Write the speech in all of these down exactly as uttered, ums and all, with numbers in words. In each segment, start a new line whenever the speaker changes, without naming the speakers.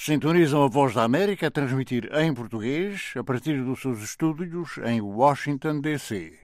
Sintonizam a Voz da América a transmitir em português a partir dos seus estúdios em Washington, D C.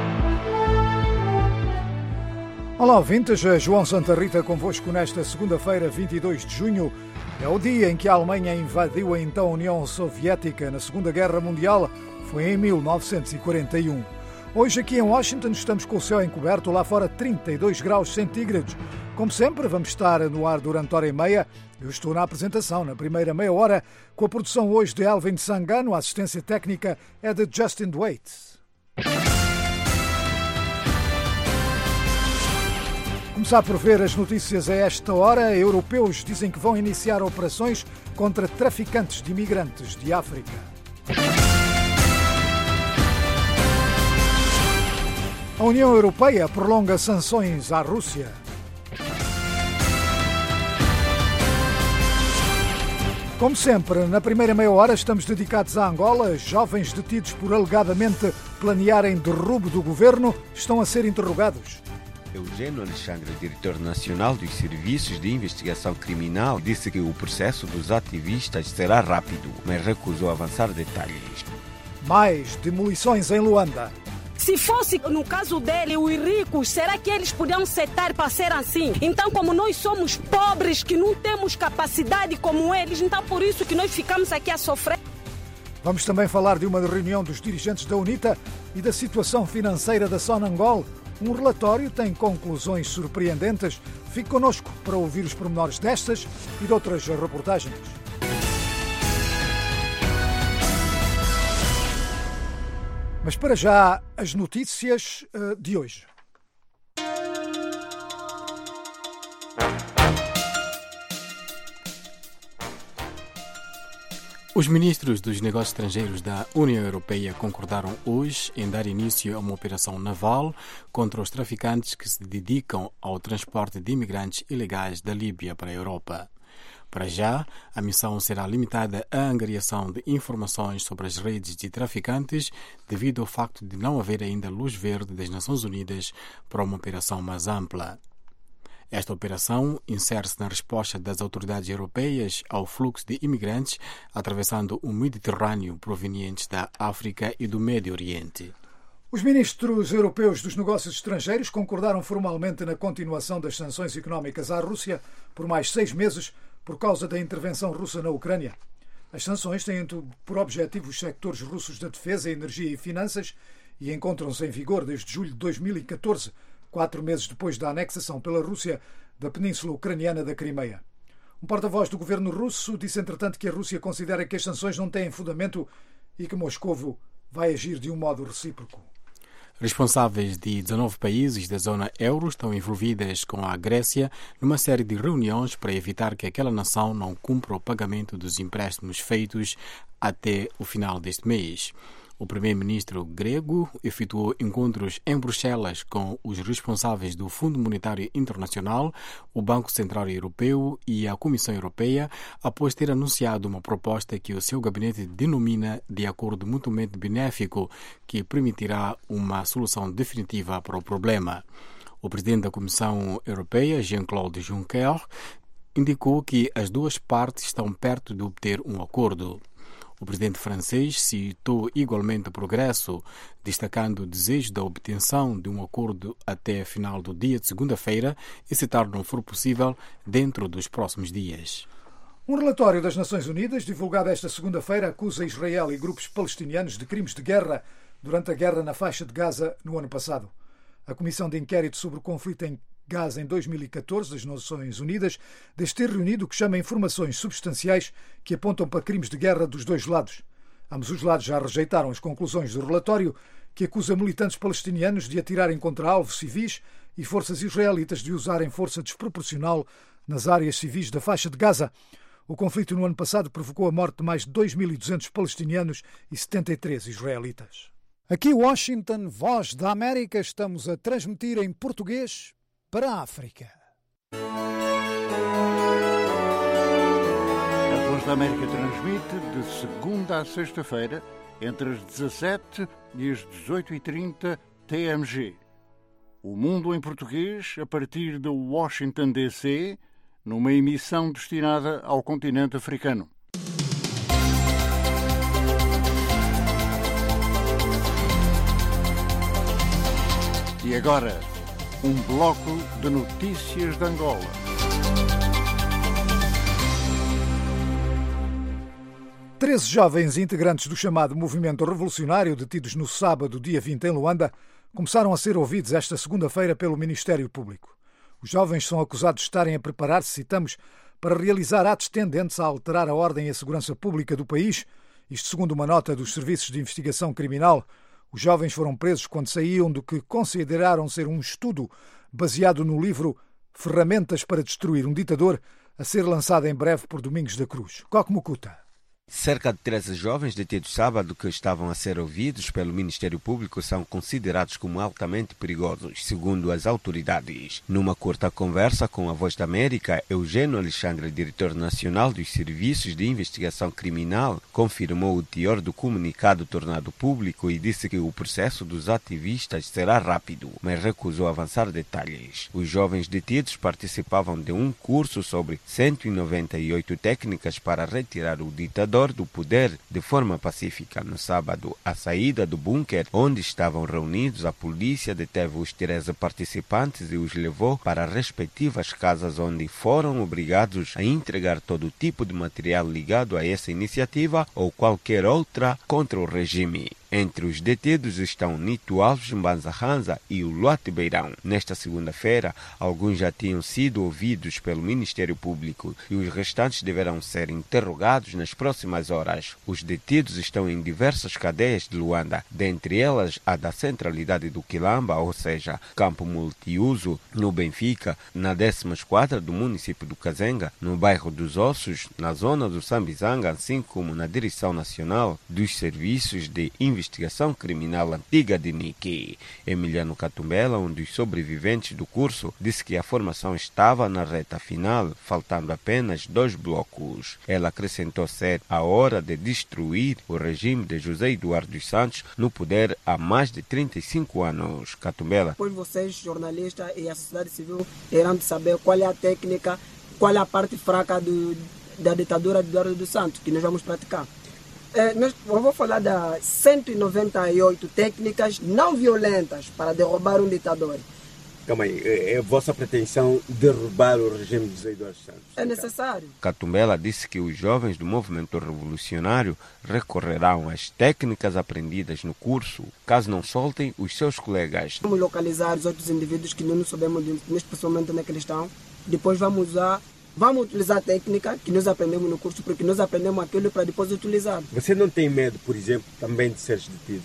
Olá, ouvintes. João Santa Rita convosco nesta segunda-feira, vinte e dois de junho. É o dia em que a Alemanha invadiu a então União Soviética na Segunda Guerra Mundial. Foi em mil novecentos e quarenta e um. Hoje aqui em Washington estamos com o céu encoberto, lá fora trinta e dois graus centígrados. Como sempre, vamos estar no ar durante hora e meia. Eu estou na apresentação, na primeira meia hora, com a produção hoje de Elvin Sangano, a assistência técnica é de Justin Waite. Começar por ver as notícias a esta hora. Europeus dizem que vão iniciar operações contra traficantes de imigrantes de África. A União Europeia prolonga sanções à Rússia. Como sempre, na primeira meia hora estamos dedicados a Angola. Jovens detidos por alegadamente planearem derrubo do governo estão a ser interrogados.
Eugênio Alexandre, diretor nacional dos Serviços de Investigação Criminal, disse que o processo dos ativistas será rápido, mas recusou avançar detalhes.
Mais demolições em Luanda.
Se fosse no caso dele, os ricos, será que eles podiam setar para ser assim? Então, como nós somos pobres, que não temos capacidade como eles, então por isso que nós ficamos aqui a sofrer.
Vamos também falar de uma reunião dos dirigentes da UNITA e da situação financeira da Sonangol. Um relatório tem conclusões surpreendentes. Fique connosco para ouvir os pormenores destas e de outras reportagens. Mas para já, as notícias uh, de hoje.
Os ministros dos Negócios Estrangeiros da União Europeia concordaram hoje em dar início a uma operação naval contra os traficantes que se dedicam ao transporte de imigrantes ilegais da Líbia para a Europa. Para já, a missão será limitada à angariação de informações sobre as redes de traficantes, devido ao facto de não haver ainda luz verde das Nações Unidas para uma operação mais ampla. Esta operação insere-se na resposta das autoridades europeias ao fluxo de imigrantes atravessando o Mediterrâneo provenientes da África e do Médio Oriente.
Os ministros europeus dos negócios estrangeiros concordaram formalmente na continuação das sanções económicas à Rússia por mais seis meses por causa da intervenção russa na Ucrânia. As sanções têm por objetivo os sectores russos da defesa, energia e finanças e encontram-se em vigor desde julho de dois mil e catorze, quatro meses depois da anexação pela Rússia da península ucraniana da Crimeia. Um porta-voz do governo russo disse, entretanto, que a Rússia considera que as sanções não têm fundamento e que Moscovo vai agir de um modo recíproco.
Responsáveis de dezanove países da zona euro estão envolvidas com a Grécia numa série de reuniões para evitar que aquela nação não cumpra o pagamento dos empréstimos feitos até o final deste mês. O primeiro-ministro grego efetuou encontros em Bruxelas com os responsáveis do Fundo Monetário Internacional, o Banco Central Europeu e a Comissão Europeia, após ter anunciado uma proposta que o seu gabinete denomina de acordo mutuamente benéfico, que permitirá uma solução definitiva para o problema. O presidente da Comissão Europeia, Jean-Claude Juncker, indicou que as duas partes estão perto de obter um acordo. O presidente francês citou igualmente o progresso, destacando o desejo da obtenção de um acordo até a final do dia de segunda-feira e, se tal não for possível, dentro dos próximos dias.
Um relatório das Nações Unidas, divulgado esta segunda-feira, acusa Israel e grupos palestinianos de crimes de guerra durante a guerra na faixa de Gaza no ano passado. A Comissão de Inquérito sobre o Conflito em Gaza em dois mil e catorze das Nações Unidas diz ter reunido o que chama informações substanciais que apontam para crimes de guerra dos dois lados. Ambos os lados já rejeitaram as conclusões do relatório, que acusa militantes palestinianos de atirarem contra alvos civis e forças israelitas de usarem força desproporcional nas áreas civis da faixa de Gaza. O conflito no ano passado provocou a morte de mais de dois mil e duzentos palestinianos e setenta e três israelitas. Aqui Washington, Voz da América, estamos a transmitir em português para a África.
A Voz da América transmite de segunda a sexta-feira, entre as dezassete e as dezoito e trinta T M G. O Mundo em Português, a partir de Washington, D C, numa emissão destinada ao continente africano. E agora, um bloco de notícias de Angola.
Treze jovens integrantes do chamado movimento revolucionário, detidos no sábado, dia vinte, em Luanda, começaram a ser ouvidos esta segunda-feira pelo Ministério Público. Os jovens são acusados de estarem a preparar-se, citamos, para realizar atos tendentes a alterar a ordem e a segurança pública do país. Isto segundo uma nota dos Serviços de Investigação Criminal. Os jovens foram presos quando saíam do que consideraram ser um estudo baseado no livro Ferramentas para Destruir um Ditador, a ser lançado em breve por Domingos da Cruz. Coque Mucuta.
Cerca de treze jovens detidos sábado que estavam a ser ouvidos pelo Ministério Público são considerados como altamente perigosos, segundo as autoridades. Numa curta conversa com a Voz da América, Eugênio Alexandre, diretor nacional dos Serviços de Investigação Criminal, confirmou o teor do comunicado tornado público e disse que o processo dos ativistas será rápido, mas recusou avançar detalhes. Os jovens detidos participavam de um curso sobre cento e noventa e oito técnicas para retirar o ditador do poder de forma pacífica. No sábado, à saída do bunker onde estavam reunidos, a polícia deteve os treze participantes e os levou para as respectivas casas, onde foram obrigados a entregar todo tipo de material ligado a essa iniciativa ou qualquer outra contra o regime. Entre os detidos estão Nito Alves Mbanza Hanza e o Luate Beirão. Nesta segunda-feira, alguns já tinham sido ouvidos pelo Ministério Público e os restantes deverão ser interrogados nas próximas horas. Os detidos estão em diversas cadeias de Luanda, dentre elas a da centralidade do Quilamba, ou seja, campo multiuso, no Benfica, na décima esquadra do município do Kazenga, no bairro dos Ossos, na zona do Sambizanga, assim como na Direção Nacional dos Serviços de Investigação Investigação Criminal Antiga de Nique. Emiliano Catumbela, um dos sobreviventes do curso, disse que a formação estava na reta final, faltando apenas dois blocos. Ela acrescentou ser a hora de destruir o regime de José Eduardo dos Santos no poder há mais de trinta e cinco anos. Catumbela.
Depois vocês, jornalistas e a sociedade civil, terão de saber qual é a técnica, qual é a parte fraca do, da ditadura de Eduardo dos Santos, que nós vamos praticar. É, nós, eu vou falar das cento e noventa e oito técnicas não violentas para derrubar um ditador.
Calma aí, é a vossa pretensão derrubar o regime de José Eduardo Santos?
É necessário.
Catumbela disse que os jovens do movimento revolucionário recorrerão às técnicas aprendidas no curso, caso não soltem os seus colegas.
Vamos localizar os outros indivíduos que não sabemos, especialmente onde é que eles estão. Depois vamos usar... Vamos utilizar a técnica que nós aprendemos no curso, porque nós aprendemos aquilo para depois utilizar.
Você não tem medo, por exemplo, também de ser detido?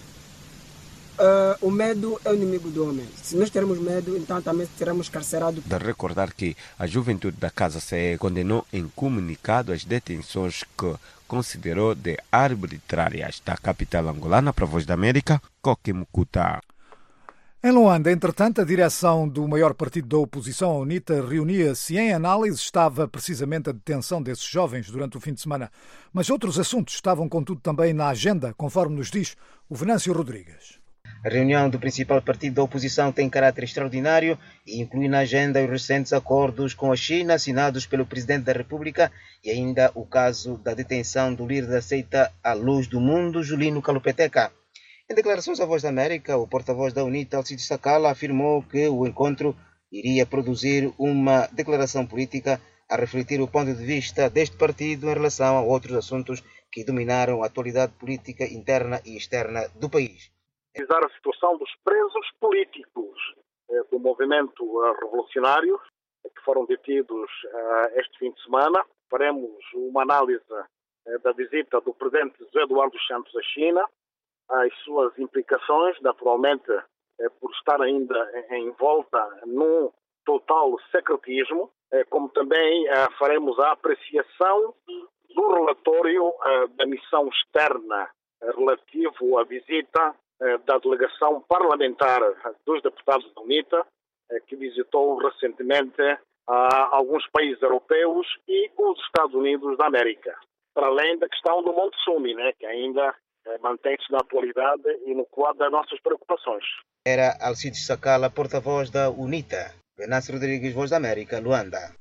Uh, o medo é o inimigo do homem. Se nós termos medo, então também seremos carcerados.
De recordar que a juventude da Casa C E condenou em comunicado as detenções que considerou de arbitrárias. Da capital angolana, para a Voz da América, Coque Mucuta.
Em Luanda, entretanto, a direção do maior partido da oposição, a UNITA, reunia-se em análise, estava precisamente a detenção desses jovens durante o fim de semana. Mas outros assuntos estavam, contudo, também na agenda, conforme nos diz o Venâncio Rodrigues.
A reunião do principal partido da oposição tem caráter extraordinário e inclui na agenda os recentes acordos com a China assinados pelo Presidente da República e ainda o caso da detenção do líder da seita à Luz do Mundo, Julino Kalupeteca. Em declarações à Voz da América, o porta-voz da UNITA, Alcides Sakala, afirmou que o encontro iria produzir uma declaração política a refletir o ponto de vista deste partido em relação a outros assuntos que dominaram a atualidade política interna e externa do país.
Analisar a situação dos presos políticos eh, do movimento eh, revolucionário que foram detidos eh, este fim de semana. Faremos uma análise eh, da visita do presidente José Eduardo dos Santos à China, as suas implicações, naturalmente, eh, por estar ainda envolta num total secretismo, eh, como também eh, faremos a apreciação do relatório eh, da missão externa eh, relativo à visita eh, da delegação parlamentar dos deputados da UNITA, eh, que visitou recentemente eh, alguns países europeus e os Estados Unidos da América, para além da questão do Monte Sumi, né, que ainda mantém-se na atualidade e no quadro das nossas preocupações.
Era Alcides Sakala, porta-voz da UNITA. Venâncio Rodrigues, Voz da América, Luanda.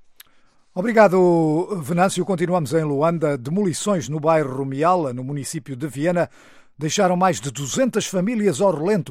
Obrigado, Venâncio. Continuamos em Luanda. Demolições no bairro Rumiala, no município de Viana, deixaram mais de duzentas famílias ao relento.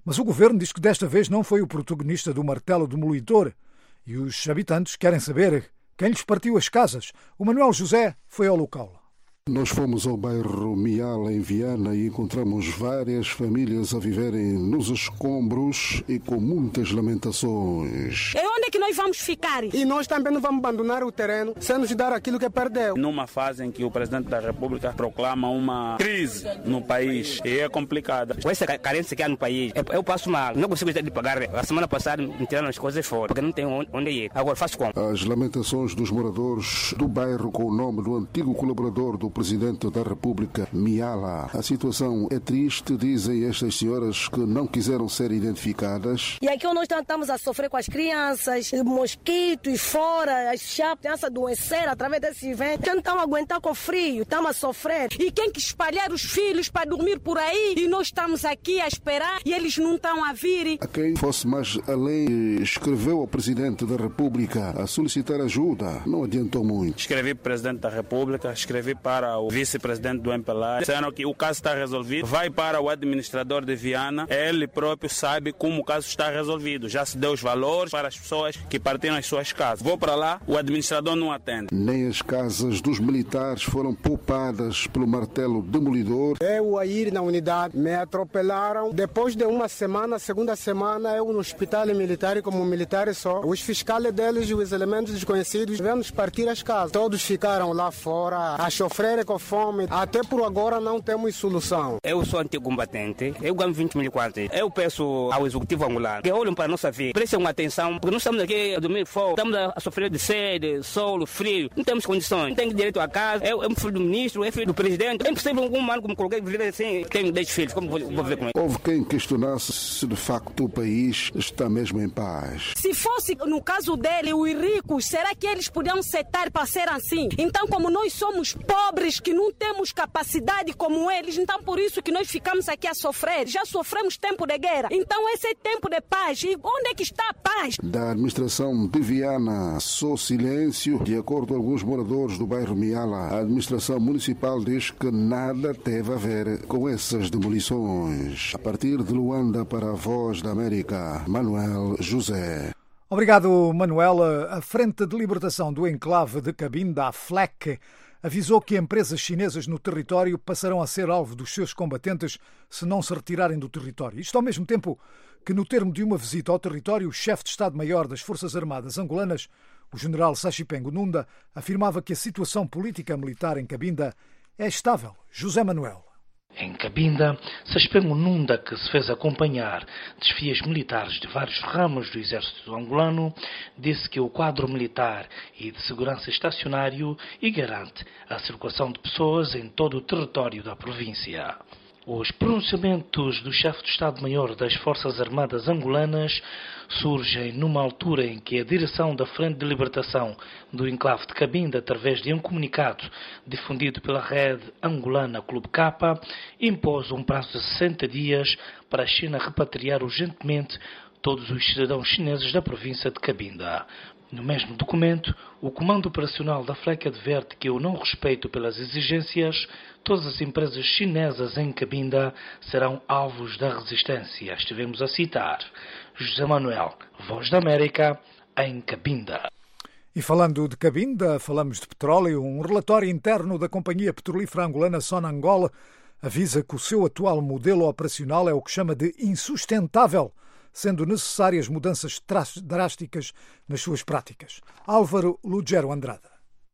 Mas o governo diz que desta vez não foi o protagonista do martelo demolidor e os habitantes querem saber quem lhes partiu as casas. O Manuel José foi ao local.
Nós fomos ao bairro Miala, em Viana, e encontramos várias famílias a viverem nos escombros e com muitas lamentações.
E onde é que nós vamos ficar?
E nós também não vamos abandonar o terreno sem nos dar aquilo que perdeu.
Numa fase em que o Presidente da República proclama uma crise no país, e é complicada.
Com essa carência que há no país, eu passo mal, não consigo de pagar. A semana passada me tiraram as coisas fora, porque não tenho onde ir. Agora faço como?
As lamentações dos moradores do bairro com o nome do antigo colaborador do Presidente da República, Miala. A situação é triste, dizem estas senhoras que não quiseram ser identificadas.
E aqui nós estamos a sofrer com as crianças, mosquitos fora, as chapas, a adoecer através desse vento. Não estamos a aguentar com frio, estamos a sofrer. E quem que espalhar os filhos para dormir por aí? E nós estamos aqui a esperar e eles não estão a vir.
A quem fosse mais além, escreveu ao Presidente da República a solicitar ajuda. Não adiantou muito.
Escrevi para o Presidente da República, escrevi para o vice-presidente do M P L A, disseram que o caso está resolvido, vai para o administrador de Viana, ele próprio sabe como o caso está resolvido, já se deu os valores para as pessoas que partiram as suas casas. Vou para lá, o administrador não atende.
Nem as casas dos militares foram poupadas pelo martelo demolidor.
Eu a ir na unidade, me atropelaram, depois de uma semana, segunda semana, eu no hospital militar, como militar só, os fiscais deles e os elementos desconhecidos vêm-nos partir as casas. Todos ficaram lá fora a sofrer com fome. Até por agora não temos solução.
Eu sou antigo combatente, eu ganho vinte mil quartos. Eu peço ao executivo angolano que olhem para a nossa vida, prestem atenção, porque nós estamos aqui a dormir fora, estamos a sofrer de sede, sol, frio, não temos condições, não tenho direito a casa, eu, eu filho do ministro, eu filho do presidente, é impossível um humano como coloquei viver assim, tenho dez filhos, como vou, vou viver com ele?
Houve quem questionasse se de facto o país está mesmo em paz.
Se fosse no caso dele, os ricos, será que eles podiam aceitar para ser assim? Então, como nós somos pobres, que não temos capacidade como eles, então por isso que nós ficamos aqui a sofrer. Já sofremos tempo de guerra, então esse é tempo de paz. E onde é que está a paz?
Da administração de Viana, só silêncio. De acordo com alguns moradores do bairro Miala, a administração municipal diz que nada teve a ver com essas demolições. A partir de Luanda, para a Voz da América, Manuel José.
Obrigado, Manuel. A Frente de Libertação do Enclave de Cabinda, a F L E C, avisou que empresas chinesas no território passarão a ser alvo dos seus combatentes se não se retirarem do território. Isto ao mesmo tempo que, no termo de uma visita ao território, o chefe de Estado-Maior das Forças Armadas angolanas, o general Sachipengo Nunda, afirmava que a situação política militar em Cabinda é estável. José Manuel.
Em Cabinda, Sachipengo Nunda, que se fez acompanhar desfiles militares de vários ramos do exército angolano, disse que o quadro militar e de segurança estacionário e garante a circulação de pessoas em todo o território da província. Os pronunciamentos do chefe do Estado-Maior das Forças Armadas angolanas surgem numa altura em que a direção da Frente de Libertação do Enclave de Cabinda, através de um comunicado difundido pela rede angolana Clube Capa, impôs um prazo de sessenta dias para a China repatriar urgentemente todos os cidadãos chineses da província de Cabinda. No mesmo documento, o Comando Operacional da F L E C adverte que, o não respeito pelas exigências, todas as empresas chinesas em Cabinda serão alvos da resistência. Estivemos a citar José Manuel, Voz da América, em Cabinda.
E falando de Cabinda, falamos de petróleo. Um relatório interno da companhia petrolífera angolana Sonangol avisa que o seu atual modelo operacional é o que chama de insustentável, sendo necessárias mudanças drásticas nas suas práticas. Álvaro Lugero Andrade.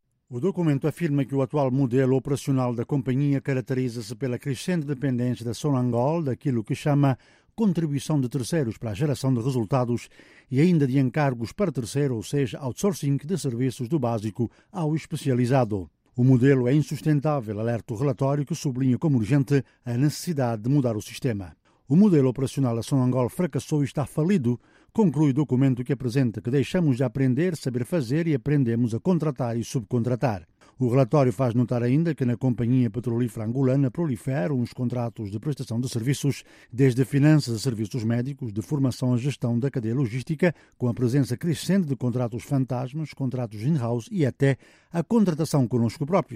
O documento afirma que o atual modelo operacional da companhia caracteriza-se pela crescente dependência da Sonangol daquilo que chama contribuição de terceiros para a geração de resultados e ainda de encargos para terceiro, ou seja, outsourcing de serviços do básico ao especializado. O modelo é insustentável, alerta o relatório, que sublinha como urgente a necessidade de mudar o sistema. O modelo operacional da Sonangol fracassou e está falido, conclui o documento que apresenta que deixamos de aprender, saber fazer e aprendemos a contratar e subcontratar. O relatório faz notar ainda que na companhia petrolífera angolana proliferam os contratos de prestação de serviços, desde finanças a serviços médicos, de formação a gestão da cadeia logística, com a presença crescente de contratos fantasmas, contratos in-house e até a contratação conosco próprios.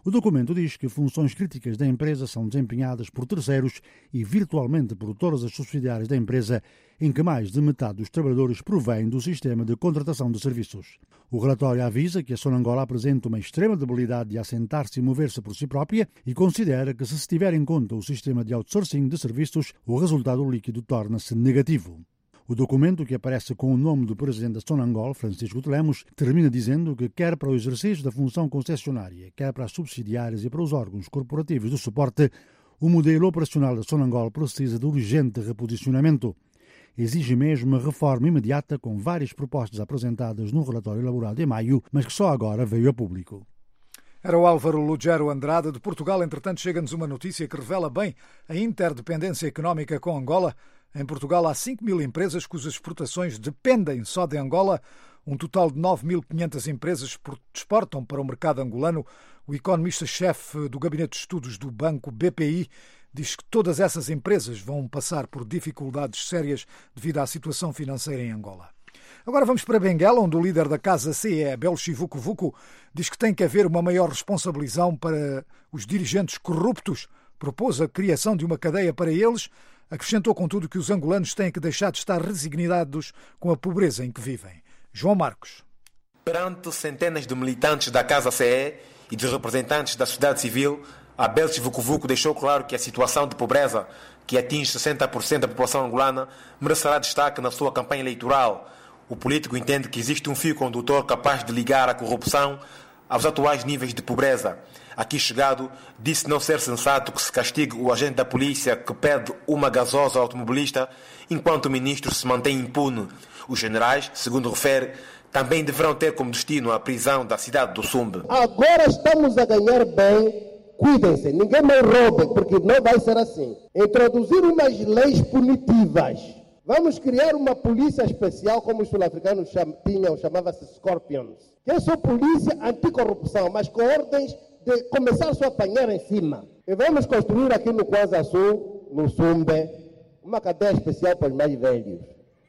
O documento diz que funções críticas da empresa são desempenhadas por terceiros e virtualmente por todas as subsidiárias da empresa, em que mais de metade dos trabalhadores provém do sistema de contratação de serviços. O relatório avisa que a Sonangol apresenta uma extrema debilidade de assentar-se e mover-se por si própria e considera que, se se tiver em conta o sistema de outsourcing de serviços, o resultado líquido torna-se negativo. O documento, que aparece com o nome do presidente da Sonangol, Francisco de Lemos, termina dizendo que quer para o exercício da função concessionária, quer para as subsidiárias e para os órgãos corporativos de suporte, o modelo operacional da Sonangol precisa de urgente reposicionamento. Exige mesmo uma reforma imediata, com várias propostas apresentadas no relatório elaborado em maio, mas que só agora veio a público.
Era o Álvaro Lugero Andrade. De Portugal, entretanto, chega-nos uma notícia que revela bem a interdependência económica com Angola. Em Portugal há cinco mil empresas cujas exportações dependem só de Angola. Um total de nove mil e quinhentas empresas exportam para o mercado angolano. O economista-chefe do Gabinete de Estudos do Banco B P I diz que todas essas empresas vão passar por dificuldades sérias devido à situação financeira em Angola. Agora vamos para Benguela, onde o líder da Casa C E, Belchi Vucu Vucu, diz que tem que haver uma maior responsabilização para os dirigentes corruptos. Propôs a criação de uma cadeia para eles. Acrescentou, contudo, que os angolanos têm que deixar de estar resignados com a pobreza em que vivem. João Marcos.
Perante centenas de militantes da Casa C E e de representantes da sociedade civil, a Belchi Vucu Vucu deixou claro que a situação de pobreza, que atinge sessenta por cento da população angolana, merecerá destaque na sua campanha eleitoral. O político entende que existe um fio condutor capaz de ligar a corrupção aos atuais níveis de pobreza. Aqui chegado, disse não ser sensato que se castigue o agente da polícia que pede uma gasosa ao automobilista, enquanto o ministro se mantém impune. Os generais, segundo refere, também deverão ter como destino a prisão da cidade do Sumbe.
Agora estamos a ganhar bem, cuidem-se, ninguém me roube, porque não vai ser assim. Introduzir umas leis punitivas. Vamos criar uma polícia especial, como os sul-africanos tinham, chamava-se Scorpions. Que é só polícia anticorrupção, mas com ordens de começar a apanhar em cima. E vamos construir aqui no Kwanza Sul, no Sumbe, uma cadeia especial para os mais velhos.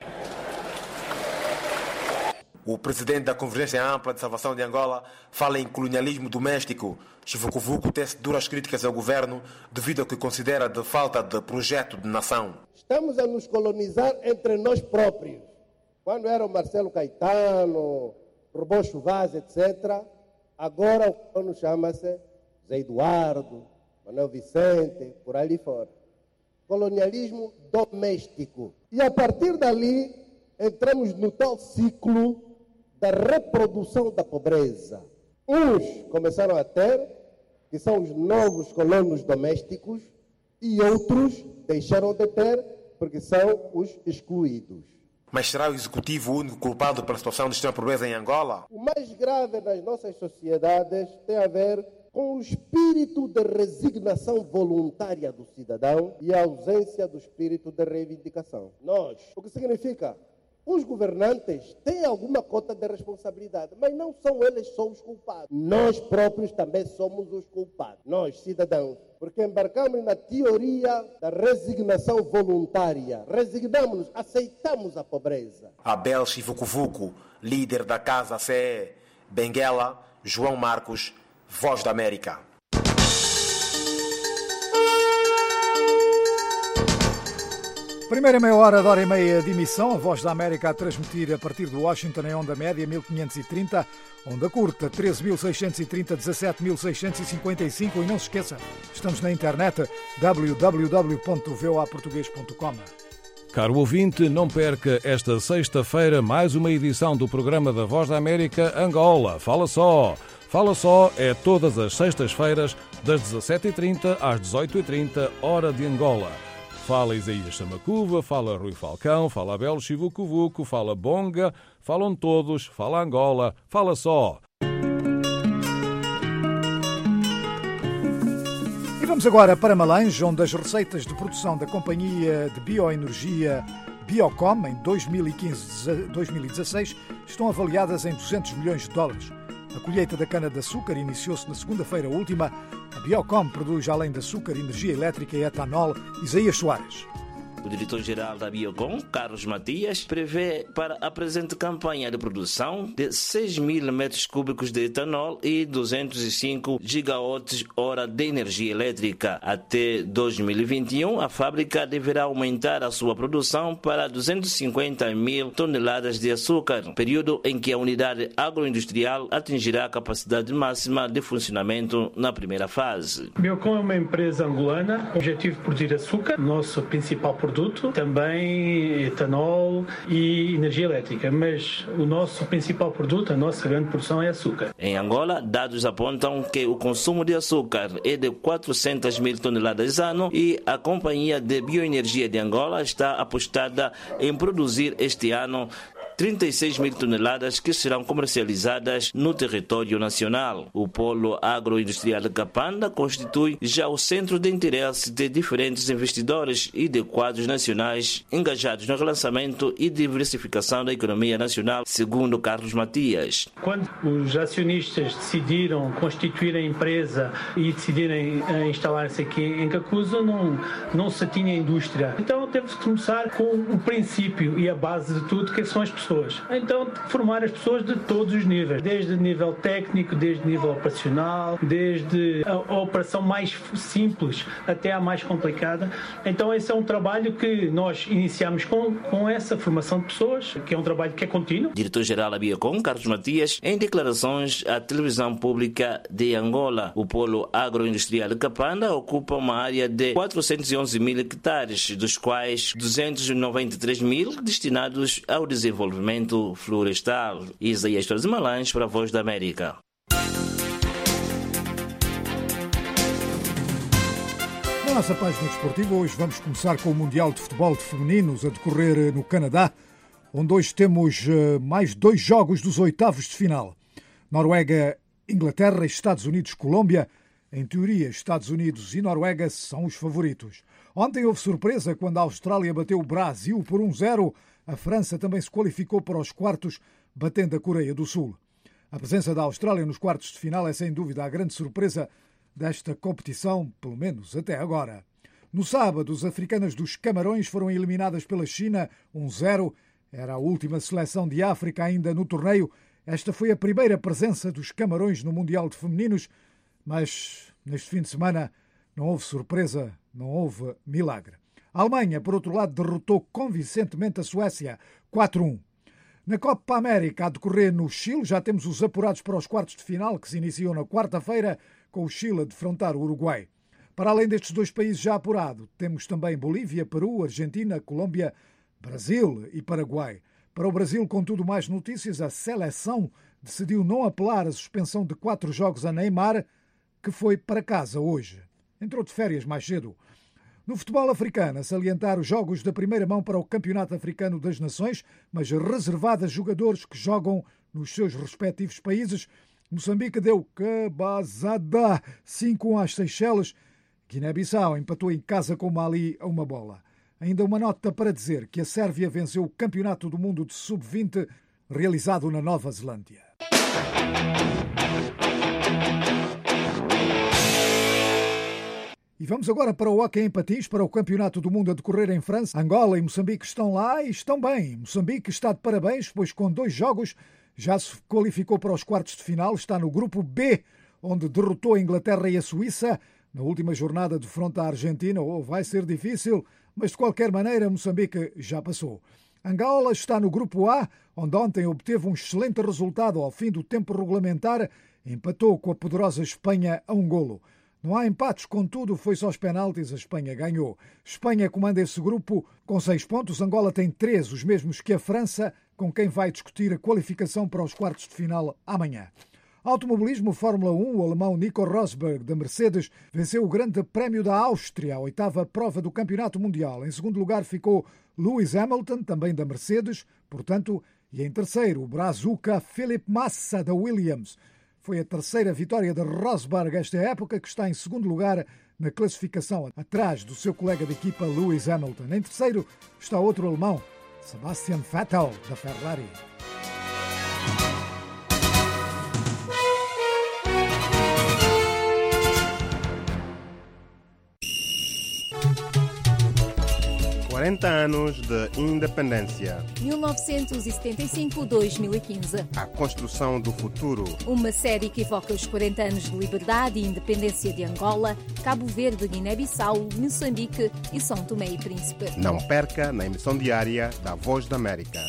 O presidente da Convergência Ampla de Salvação de Angola fala em colonialismo doméstico. Vucu Vucu tece duras críticas ao governo devido ao que considera de falta de projeto de nação.
Estamos a nos colonizar entre nós próprios. Quando era o Marcelo Caetano, Robocho Vaz, etcétera, agora o ano chama-se Zé Eduardo, Manuel Vicente, por ali fora. Colonialismo doméstico. E a partir dali entramos no tal ciclo da reprodução da pobreza. Uns começaram a ter, que são os novos colonos domésticos, e outros deixaram de ter, porque são os excluídos.
Mas será o executivo o único culpado pela situação de extrema pobreza em Angola?
O mais grave nas nossas sociedades tem a ver com o espírito de resignação voluntária do cidadão e a ausência do espírito de reivindicação. Nós, o que significa? Os governantes têm alguma cota de responsabilidade, mas não são eles só os culpados. Nós próprios também somos os culpados, nós, cidadãos, porque embarcamos na teoria da resignação voluntária. Resignamos-nos, aceitamos a pobreza.
A Belchi Vucu Vucu, líder da Casa C E, Benguela, João Marcos, Voz da América.
Primeira meia hora, da hora e meia de emissão, a Voz da América a transmitir a partir de Washington em onda média mil quinhentos e trinta, onda curta treze mil seiscentos e trinta, dezassete mil seiscentos e cinquenta e cinco e não se esqueça, estamos na internet w w w ponto v o a português ponto com.
Caro ouvinte, não perca esta sexta-feira mais uma edição do programa da Voz da América Angola. Fala só! Fala só é todas as sextas-feiras das dezassete e trinta às dezoito e trinta, hora de Angola. Fala Isaías Samacuva, fala Rui Falcão, fala Belchi Vucu Vucu, fala Bonga, falam todos, fala Angola, fala só.
E vamos agora para Malange, onde as receitas de produção da companhia de bioenergia Biocom em dois mil e quinze a dois mil e dezasseis estão avaliadas em duzentos milhões de dólares. A colheita da cana-de-açúcar iniciou-se na segunda-feira última. A Biocom produz, além de açúcar, energia elétrica e etanol. Isaías Soares.
O diretor-geral da Biocon, Carlos Matias, prevê para a presente campanha de produção de seis mil metros cúbicos de etanol e duzentos e cinco gigawatts-hora de energia elétrica. Até dois mil e vinte e um, a fábrica deverá aumentar a sua produção para duzentos e cinquenta mil toneladas de açúcar, período em que a unidade agroindustrial atingirá a capacidade máxima de funcionamento na primeira fase.
Biocon é uma empresa angolana com o objetivo de produzir açúcar, nosso principal produto, também etanol e energia elétrica, mas o nosso principal produto, a nossa grande produção é açúcar.
Em Angola, dados apontam que o consumo de açúcar é de quatrocentas mil toneladas ano e a Companhia de Bioenergia de Angola está apostada em produzir este ano trinta e seis mil toneladas que serão comercializadas no território nacional. O polo agroindustrial de Kapanda constitui já o centro de interesse de diferentes investidores e de quadros nacionais engajados no relançamento e diversificação da economia nacional, segundo Carlos Matias.
Quando os acionistas decidiram constituir a empresa e decidirem instalar-se aqui em Kakuza, não, não se tinha indústria. Então temos que começar com o princípio e a base de tudo, que são as pessoas. Então, formar as pessoas de todos os níveis, desde nível técnico, desde nível operacional, desde a, a operação mais simples até a mais complicada. Então, esse é um trabalho que nós iniciamos com, com essa formação de pessoas, que é um trabalho que é contínuo.
Diretor-geral da Biocon, Carlos Matias, em declarações à televisão pública de Angola. O polo agroindustrial de Kapanda ocupa uma área de quatrocentos e onze mil hectares, dos quais duzentos e noventa e três mil destinados ao desenvolvimento florestal. Isaías Torres Malães para a Voz da América.
Na nossa página desportiva, hoje vamos começar com o Mundial de Futebol de Femininos a decorrer no Canadá, onde hoje temos mais dois jogos dos oitavos de final. Noruega, Inglaterra e Estados Unidos, Colômbia. Em teoria, Estados Unidos e Noruega são os favoritos. Ontem houve surpresa quando a Austrália bateu o Brasil por um zero. A França também se qualificou para os quartos, batendo a Coreia do Sul. A presença da Austrália nos quartos de final é sem dúvida a grande surpresa desta competição, pelo menos até agora. No sábado, as africanas dos Camarões foram eliminadas pela China, um zero. Era a última seleção de África ainda no torneio. Esta foi a primeira presença dos Camarões no Mundial de Femininos, mas neste fim de semana não houve surpresa, não houve milagre. A Alemanha, por outro lado, derrotou convincentemente a Suécia, quatro a um. Na Copa América, a decorrer no Chile, já temos os apurados para os quartos de final, que se iniciam na quarta-feira, com o Chile a defrontar o Uruguai. Para além destes dois países já apurados, temos também Bolívia, Peru, Argentina, Colômbia, Brasil e Paraguai. Para o Brasil, contudo, mais notícias, a seleção decidiu não apelar a suspensão de quatro jogos a Neymar, que foi para casa hoje. Entrou de férias mais cedo. No futebol africano, a salientar os jogos da primeira mão para o Campeonato Africano das Nações, mas reservado a jogadores que jogam nos seus respectivos países. Moçambique deu cabazada cinco a um às Seychelles. Guiné-Bissau empatou em casa com o Mali a uma bola. Ainda uma nota para dizer que a Sérvia venceu o Campeonato do Mundo de sub vinte realizado na Nova Zelândia. E vamos agora para o hóquei em patins, para o Campeonato do Mundo a decorrer em França. Angola e Moçambique estão lá e estão bem. Moçambique está de parabéns, pois com dois jogos já se qualificou para os quartos de final. Está no grupo B, onde derrotou a Inglaterra e a Suíça. Na última jornada de frente à Argentina, oh, vai ser difícil, mas de qualquer maneira Moçambique já passou. Angola está no grupo A, onde ontem obteve um excelente resultado ao fim do tempo regulamentar. Empatou com a poderosa Espanha a um golo. Não há empates, contudo, foi só os penaltis, a Espanha ganhou. Espanha comanda esse grupo com seis pontos, Angola tem três, os mesmos que a França, com quem vai discutir a qualificação para os quartos de final amanhã. Automobilismo Fórmula um, o alemão Nico Rosberg, da Mercedes, venceu o Grande Prémio da Áustria, a oitava prova do Campeonato Mundial. Em segundo lugar ficou Lewis Hamilton, também da Mercedes, portanto, e em terceiro, o brazuca Felipe Massa, da Williams. Foi a terceira vitória de Rosberg esta época, que está em segundo lugar na classificação, atrás do seu colega de equipa Lewis Hamilton. Em terceiro está outro alemão, Sebastian Vettel, da Ferrari.
quarenta anos de independência.
mil novecentos e setenta e cinco a dois mil e quinze.
A construção do futuro.
Uma série que evoca os quarenta anos de liberdade e independência de Angola, Cabo Verde, Guiné-Bissau, Moçambique e São Tomé e Príncipe.
Não perca na emissão diária da Voz da América.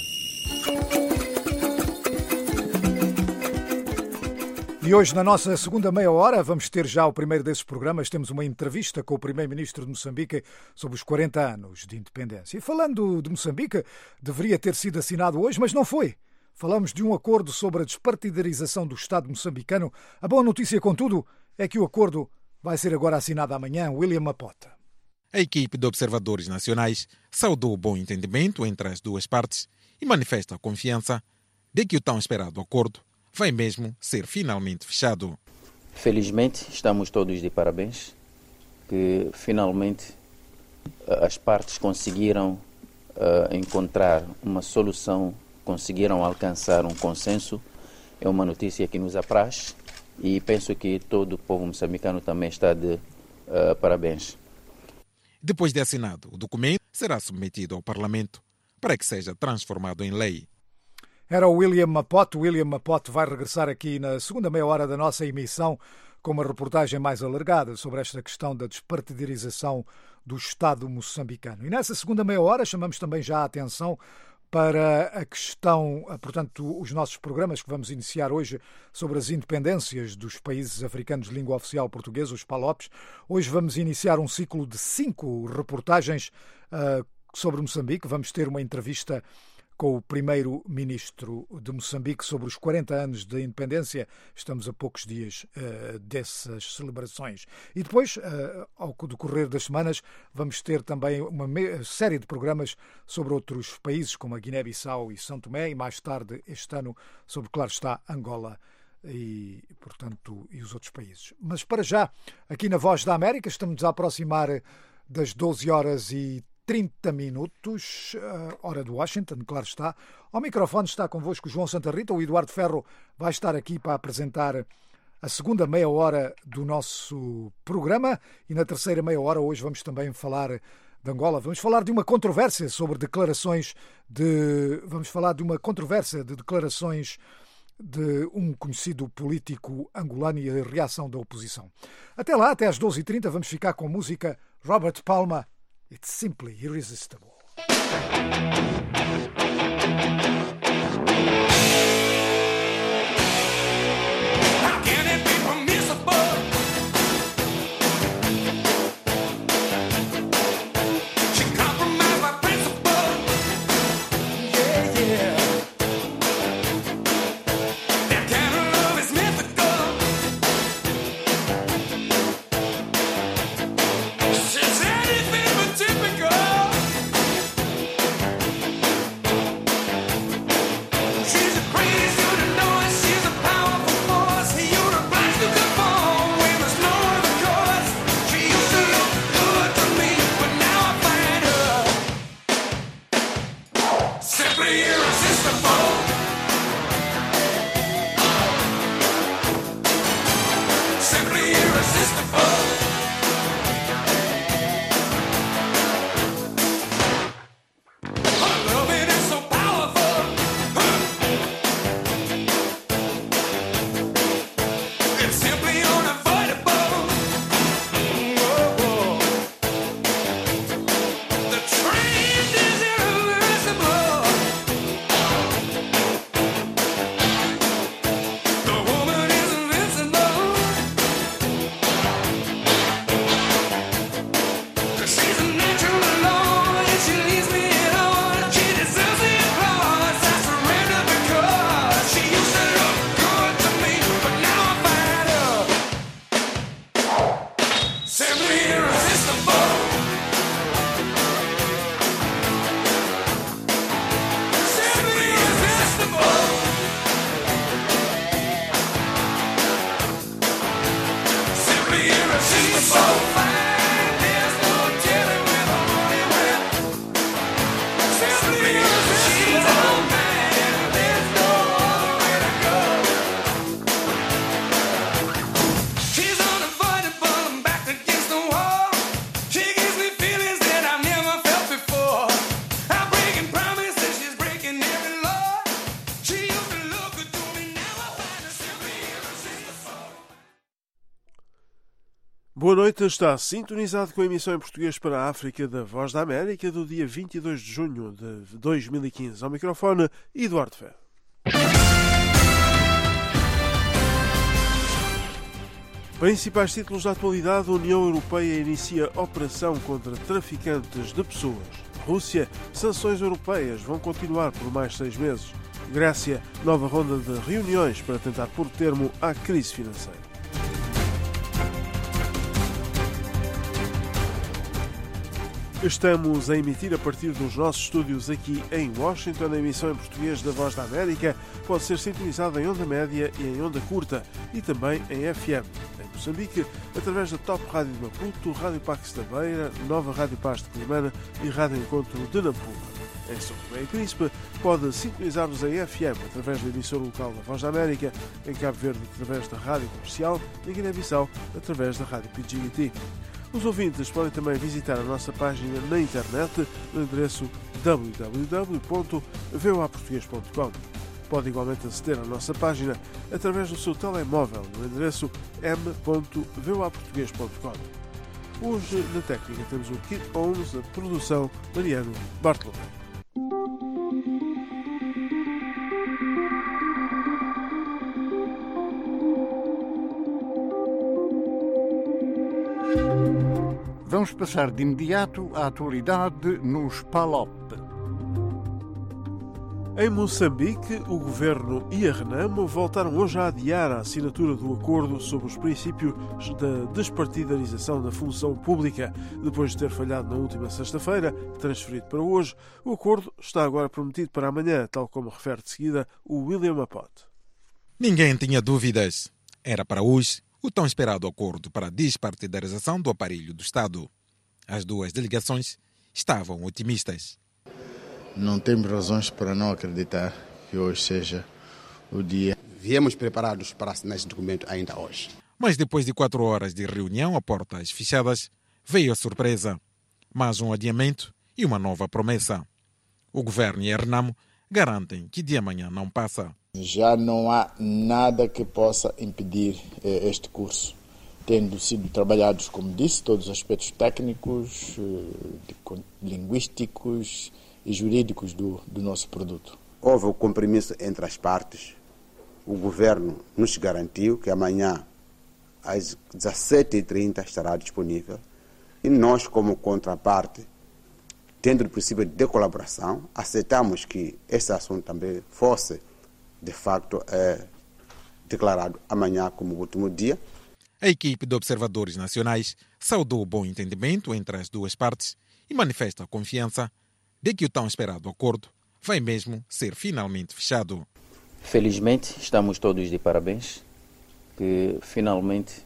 E hoje, na nossa segunda meia hora, vamos ter já o primeiro desses programas. Temos uma entrevista com o primeiro-ministro de Moçambique sobre os quarenta anos de independência. E falando de Moçambique, deveria ter sido assinado hoje, mas não foi. Falamos de um acordo sobre a despartidarização do Estado moçambicano. A boa notícia, contudo, é que o acordo vai ser agora assinado amanhã. William Mapota.
A equipe de observadores nacionais saudou o bom entendimento entre as duas partes e manifesta a confiança de que o tão esperado acordo vai mesmo ser finalmente fechado.
Felizmente, estamos todos de parabéns, que finalmente as partes conseguiram uh, encontrar uma solução, conseguiram alcançar um consenso. É uma notícia que nos apraz e penso que todo o povo moçambicano também está de uh, parabéns.
Depois de assinado, o documento será submetido ao Parlamento para que seja transformado em lei.
Era o William Mapote. O William Mapote vai regressar aqui na segunda meia hora da nossa emissão com uma reportagem mais alargada sobre esta questão da despartidarização do Estado moçambicano. E nessa segunda meia hora chamamos também já a atenção para a questão, portanto, os nossos programas que vamos iniciar hoje sobre as independências dos países africanos de língua oficial portuguesa, os PALOPs. Hoje vamos iniciar um ciclo de cinco reportagens uh, sobre Moçambique. Vamos ter uma entrevista com o primeiro-ministro de Moçambique sobre os quarenta anos da independência. Estamos a poucos dias uh, dessas celebrações. E depois, uh, ao decorrer das semanas, vamos ter também uma série de programas sobre outros países, como a Guiné-Bissau e São Tomé, e mais tarde, este ano, sobre, claro está, Angola e, portanto, e os outros países. Mas, para já, aqui na Voz da América, estamos a aproximar das doze horas e trinta minutos, hora de Washington, claro está. Ao microfone está convosco o João Santa Rita. O Eduardo Ferro vai estar aqui para apresentar a segunda meia hora do nosso programa e na terceira meia hora hoje vamos também falar de Angola. Vamos falar de uma controvérsia sobre declarações de... Vamos falar de uma controvérsia de declarações de um conhecido político angolano e a reação da oposição. Até lá, até às doze e trinta, vamos ficar com música Robert Palmer. It's simply irresistible.
Before
Boa noite, está sintonizado com a emissão em português para a África da Voz da América do dia vinte e dois de junho de dois mil e quinze. Ao microfone, Eduardo Ferro. Principais títulos da atualidade: a União Europeia inicia operação contra traficantes de pessoas. Rússia, sanções europeias vão continuar por mais seis meses. Grécia, nova ronda de reuniões para tentar pôr termo à crise financeira. Estamos a emitir a partir dos nossos estúdios aqui em Washington. A emissão em português da Voz da América pode ser sintonizada em onda média e em onda curta e também em F M. Em Moçambique, através da Top Rádio de Maputo, Rádio Pax da Beira, Nova Rádio Paz de Climana e Rádio Encontro de Nampula. Em São Tomé e Príncipe, pode sintonizar-nos em F M através da emissora local da Voz da América, em Cabo Verde através da Rádio Comercial e em Guiné-Bissau através da Rádio P G T. Os ouvintes podem também visitar a nossa página na internet no endereço w w w ponto v o a português ponto com. Pode igualmente aceder à nossa página através do seu telemóvel no endereço m ponto v o a português ponto com. Hoje, na técnica, temos o Kit Holmes, a produção Mariano Bartolomeu.
Vamos passar de imediato à atualidade nos P A L O P.
Em Moçambique, o Governo e a Renamo voltaram hoje a adiar a assinatura do acordo sobre os princípios da despartidarização da função pública. Depois de ter falhado na última sexta-feira, transferido para hoje, o acordo está agora prometido para amanhã, tal como refere de seguida o William Apote.
Ninguém tinha dúvidas. Era para hoje o tão esperado acordo para a despartidarização do aparelho do Estado. As duas delegações estavam otimistas.
Não temos razões para não acreditar que hoje seja o dia.
Viemos preparados para assinar esse documento ainda hoje.
Mas depois de quatro horas de reunião a portas fechadas, veio a surpresa. Mais um adiamento e uma nova promessa. O Governo e a Renamo garantem que de amanhã não passa.
Já não há nada que possa impedir eh, este curso, tendo sido trabalhados, como disse, todos os aspectos técnicos, eh, linguísticos e jurídicos do, do nosso produto.
Houve um compromisso entre as partes. O Governo nos garantiu que amanhã, às dezassete e trinta, estará disponível. E nós, como contraparte, tendo o princípio de colaboração, aceitamos que esse assunto também fosse de facto, é declarado amanhã como último dia.
A equipe de observadores nacionais saudou o bom entendimento entre as duas partes e manifesta a confiança de que o tão esperado acordo vai mesmo ser finalmente fechado.
Felizmente, estamos todos de parabéns, que finalmente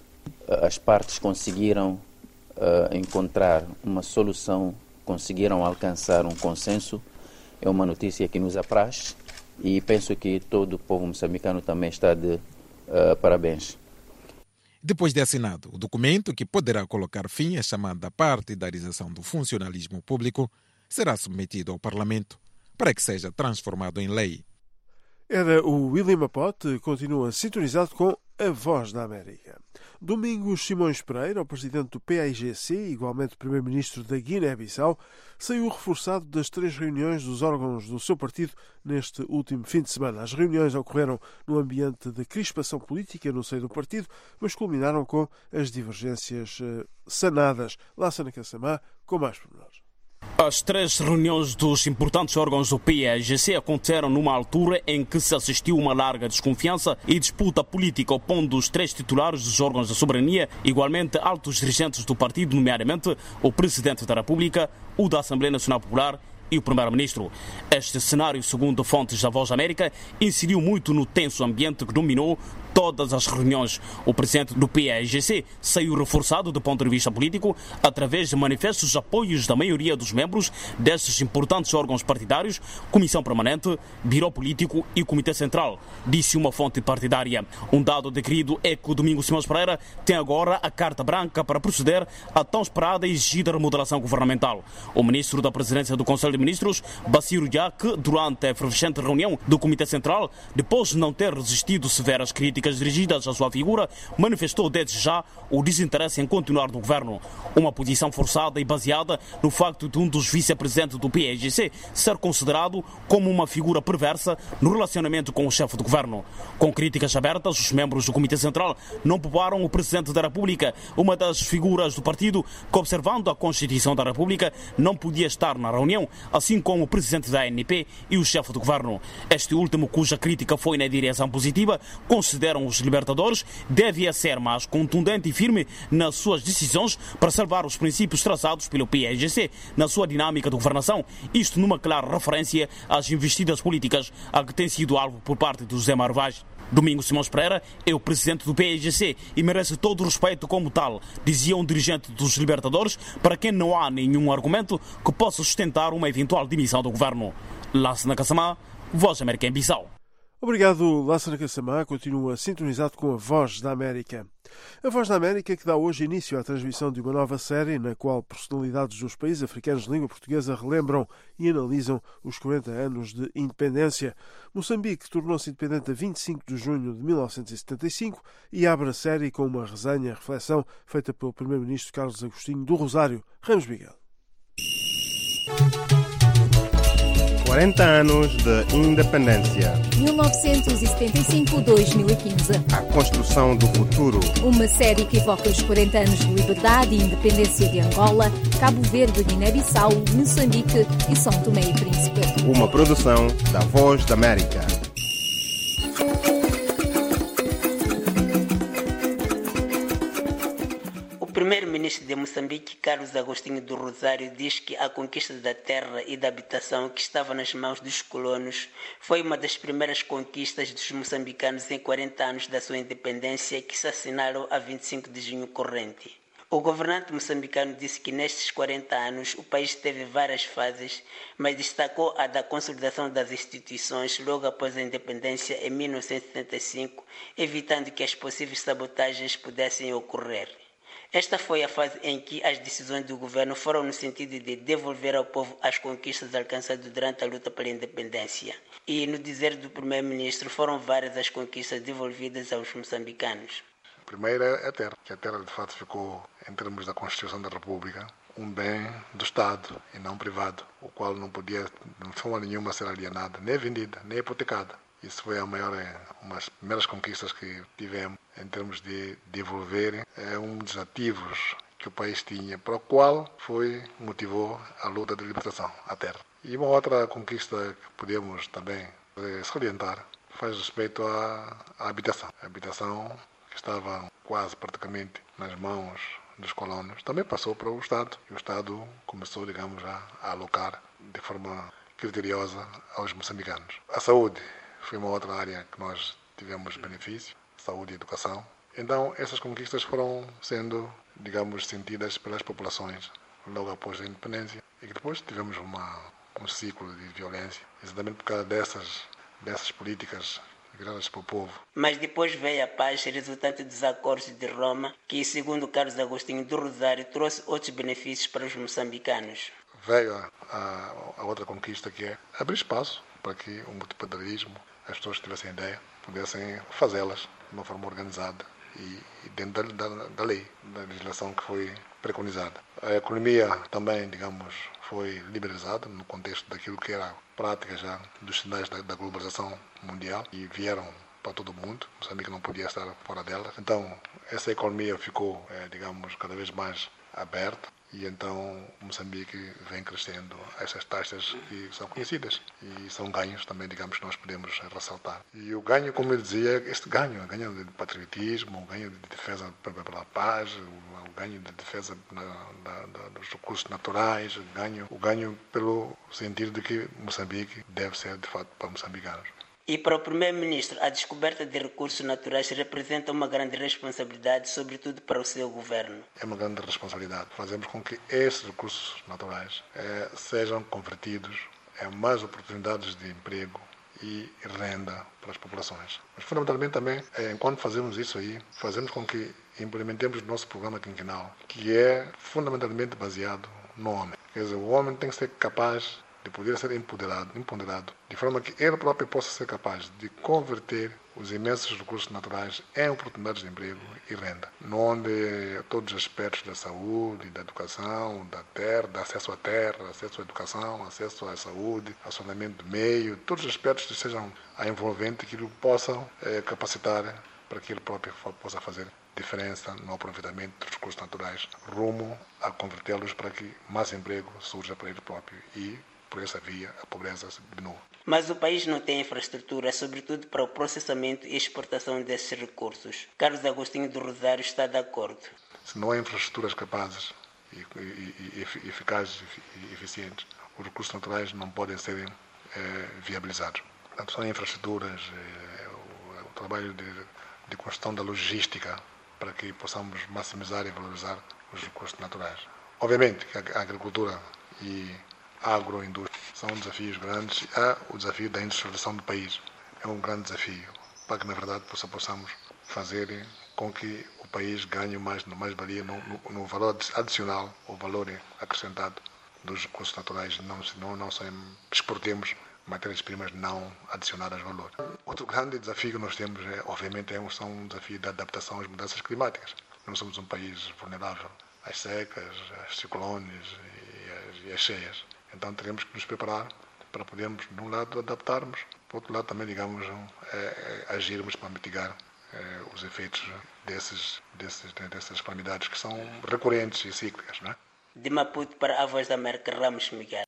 as partes conseguiram uh, encontrar uma solução, conseguiram alcançar um consenso. É uma notícia que nos apraz. E penso que todo o povo moçambicano também está de uh, parabéns.
Depois de assinado o documento que poderá colocar fim à chamada partidarização do funcionalismo público, será submetido ao Parlamento para que seja transformado em lei.
Era o William Apote, continua sintonizado com a Voz da América. Domingos Simões Pereira, o presidente do P A I G C, igualmente primeiro-ministro da Guiné-Bissau, saiu reforçado das três reuniões dos órgãos do seu partido neste último fim de semana. As reuniões ocorreram no ambiente de crispação política no seio do partido, mas culminaram com as divergências uh, sanadas. Lassana Kassamá, com mais pormenores.
As três reuniões dos importantes órgãos do P A I G C aconteceram numa altura em que se assistiu a uma larga desconfiança e disputa política opondo os três titulares dos órgãos da soberania, igualmente altos dirigentes do partido, nomeadamente o Presidente da República, o da Assembleia Nacional Popular e o Primeiro-Ministro. Este cenário, segundo fontes da Voz da América, incidiu muito no tenso ambiente que dominou todas as reuniões. O presidente do P A I G C saiu reforçado do ponto de vista político através de manifestos de apoios da maioria dos membros destes importantes órgãos partidários, Comissão Permanente, Biro Político e Comitê Central, disse uma fonte partidária. Um dado adquirido é que o Domingos Simões Pereira tem agora a carta branca para proceder à tão esperada e exigida remodelação governamental. O ministro da Presidência do Conselho de Ministros, Bassirou Diack, durante a efervescente reunião do Comitê Central, depois de não ter resistido severas críticas críticas dirigidas à sua figura, manifestou desde já o desinteresse em continuar no governo. Uma posição forçada e baseada no facto de um dos vice-presidentes do P A G C ser considerado como uma figura perversa no relacionamento com o chefe do governo. Com críticas abertas, os membros do Comitê Central não pouparam o Presidente da República, uma das figuras do partido que, observando a Constituição da República, não podia estar na reunião, assim como o Presidente da A N P e o chefe do governo. Este último, cuja crítica foi na direção positiva, consideram os libertadores, deve ser mais contundente e firme nas suas decisões para salvar os princípios traçados pelo P A G C na sua dinâmica de governação, isto numa clara referência às investidas políticas a que tem sido alvo por parte do José Mário Vaz. Domingos Simões Pereira é o presidente do P A G C e merece todo o respeito como tal, dizia um dirigente dos Libertadores, para quem não há nenhum argumento que possa sustentar uma eventual demissão do governo. Lassana Kassamá, Voz da América em Bissau.
Obrigado, Lassana Kassamá. Continua sintonizado com a Voz da América. A Voz da América que dá hoje início à transmissão de uma nova série na qual personalidades dos países africanos de língua portuguesa relembram e analisam os quarenta anos de independência. Moçambique tornou-se independente a vinte e cinco de junho de mil novecentos e setenta e cinco e abre a série com uma resenha, reflexão feita pelo primeiro-ministro Carlos Agostinho do Rosário. Ramos Miguel.
quarenta anos de independência.
mil novecentos e setenta e cinco a dois mil e quinze.
A construção do futuro.
Uma série que evoca os quarenta anos de liberdade e independência de Angola, Cabo Verde, Guiné-Bissau, Moçambique e São Tomé e Príncipe.
Uma produção da Voz da América.
O primeiro-ministro de Moçambique, Carlos Agostinho do Rosário, diz que a conquista da terra e da habitação que estava nas mãos dos colonos foi uma das primeiras conquistas dos moçambicanos em quarenta anos da sua independência, que se assinaram a vinte e cinco de junho corrente. O governante moçambicano disse que nestes quarenta anos o país teve várias fases, mas destacou a da consolidação das instituições logo após a independência em mil novecentos e setenta e cinco, evitando que as possíveis sabotagens pudessem ocorrer. Esta foi a fase em que as decisões do governo foram no sentido de devolver ao povo as conquistas alcançadas durante a luta pela independência. E, no dizer do primeiro-ministro, foram várias as conquistas devolvidas aos moçambicanos.
A primeira é a terra, que a terra de fato ficou, em termos da Constituição da República, um bem do Estado e não privado, o qual não podia, de forma nenhuma, ser alienada, nem vendida, nem hipotecada. Isso foi a maior, uma das primeiras conquistas que tivemos em termos de devolver é um dos ativos que o país tinha, para o qual foi, motivou a luta de libertação, a terra. E uma outra conquista que podemos também salientar faz respeito à, à habitação. A habitação que estava quase praticamente nas mãos dos colonos também passou para o Estado. E o Estado começou, digamos, a, a alocar de forma criteriosa aos moçambicanos. A saúde foi uma outra área que nós tivemos benefício, saúde e educação. Então, essas conquistas foram sendo, digamos, sentidas pelas populações logo após a independência. E que depois tivemos uma, um ciclo de violência, exatamente por causa dessas, dessas políticas viradas para o povo.
Mas depois veio a paz, resultante dos acordos de Roma, que, segundo Carlos Agostinho do Rosário, trouxe outros benefícios para os moçambicanos.
Veio a, a, a outra conquista, que é abrir espaço para que o multilateralismo, as pessoas que tivessem ideia, pudessem fazê-las de uma forma organizada e, e dentro da, da, da lei, da legislação que foi preconizada. A economia também, digamos, foi liberalizada no contexto daquilo que era a prática já dos sinais da, da globalização mundial e vieram para todo o mundo. Moçambique não podia estar fora dela. Então, essa economia ficou, é, digamos, cada vez mais aberta. E então Moçambique vem crescendo essas taxas que são conhecidas e são ganhos também, digamos, que nós podemos ressaltar. E o ganho, como eu dizia, este ganho, o ganho de patriotismo, o ganho de defesa pela paz, o ganho de defesa na, da, da, dos recursos naturais, o ganho, o ganho pelo sentido de que Moçambique deve ser, de fato, para moçambicanos.
E para o primeiro-ministro, a descoberta de recursos naturais representa uma grande responsabilidade, sobretudo para o seu governo.
É uma grande responsabilidade. Fazemos com que esses recursos naturais eh, sejam convertidos em mais oportunidades de emprego e renda para as populações. Mas, fundamentalmente, também, eh, enquanto fazemos isso aí, fazemos com que implementemos o nosso programa quinquenal, que é fundamentalmente baseado no homem. Quer dizer, o homem tem que ser capaz de poder ser empoderado, empoderado, de forma que ele próprio possa ser capaz de converter os imensos recursos naturais em oportunidades de emprego e renda, onde todos os aspectos da saúde, da educação, da terra, do acesso à terra, acesso à educação, acesso à saúde, acionamento do meio, todos os aspectos que sejam envolventes, que possam é, capacitar para que ele próprio possa fazer diferença no aproveitamento dos recursos naturais, rumo a convertê-los para que mais emprego surja para ele próprio e, por essa via, a pobreza diminua.
Mas o país não tem infraestrutura, sobretudo para o processamento e exportação desses recursos. Carlos Agostinho do Rosário está de acordo.
Se não há infraestruturas capazes, e, e, e, eficazes e eficientes, os recursos naturais não podem ser é, viabilizados. Portanto, são infraestruturas, é, o, o trabalho de, de construção da logística para que possamos maximizar e valorizar os recursos naturais. Obviamente que a agricultura e a agroindústria são desafios grandes. Há o desafio da industrialização do país. É um grande desafio para que, na verdade, possamos fazer com que o país ganhe mais, mais-valia no, no, no valor adicional, o valor acrescentado dos recursos naturais, não, não, não só exportemos matérias-primas não adicionadas valor. Outro grande desafio que nós temos, é, obviamente, é um, são um desafio da adaptação às mudanças climáticas. Nós somos um país vulnerável às secas, aos ciclones e às, e às cheias. Então teremos que nos preparar para podermos, de um lado, adaptarmos, por outro lado também, digamos, é, é, agirmos para mitigar é, os efeitos desses, desses, dessas calamidades que são recorrentes e cíclicas, não é?
De Maputo para a Voz da América, Ramos Miguel.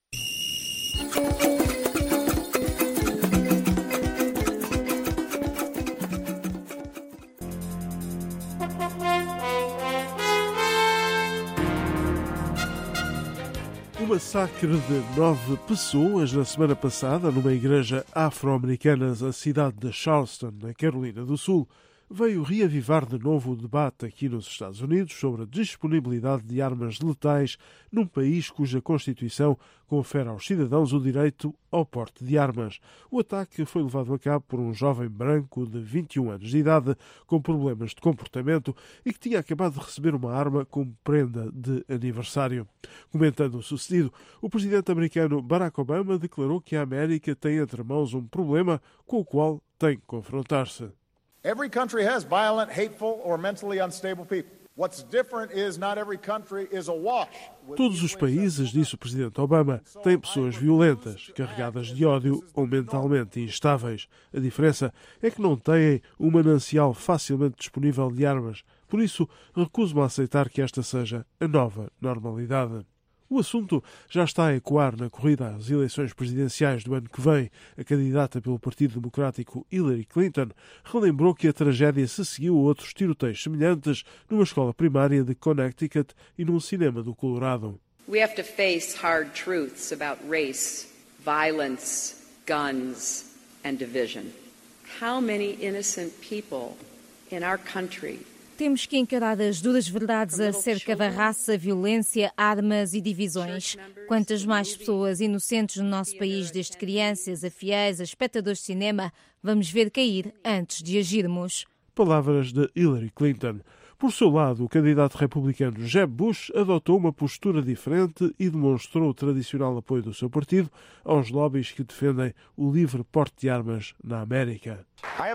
O massacre de nove pessoas na semana passada numa igreja afro-americana na cidade de Charleston, na Carolina do Sul, veio reavivar de novo o debate aqui nos Estados Unidos sobre a disponibilidade de armas letais num país cuja Constituição confere aos cidadãos o direito ao porte de armas. O ataque foi levado a cabo por um jovem branco de vinte e um anos de idade com problemas de comportamento e que tinha acabado de receber uma arma como prenda de aniversário. Comentando o sucedido, o presidente americano Barack Obama declarou que a América tem entre mãos um problema com o qual tem que confrontar-se.
Every country has violent, hateful, or mentally unstable people. What's different is not every country is awash.
Todos os países, disse o presidente Obama, têm pessoas violentas, carregadas de ódio ou mentalmente instáveis. A diferença é que não têm um manancial facilmente disponível de armas. Por isso, recuso-me a aceitar que esta seja a nova normalidade. O assunto já está a ecoar na corrida às eleições presidenciais do ano que vem. A candidata pelo Partido Democrático Hillary Clinton relembrou que a tragédia se seguiu a outros tiroteios semelhantes numa escola primária de Connecticut e num cinema do Colorado.
We have to face hard truths about race, violence, guns and division. How many innocent people in our country
Temos que encarar as duras verdades acerca da raça, violência, armas e divisões. Quantas mais pessoas inocentes no nosso país, desde crianças a fiéis, a espectadores de cinema, vamos ver cair antes de agirmos.
Palavras de Hillary Clinton. Por seu lado, o candidato republicano Jeb Bush adotou uma postura diferente e demonstrou o tradicional apoio do seu partido aos lobbies que defendem o livre porte de armas na América.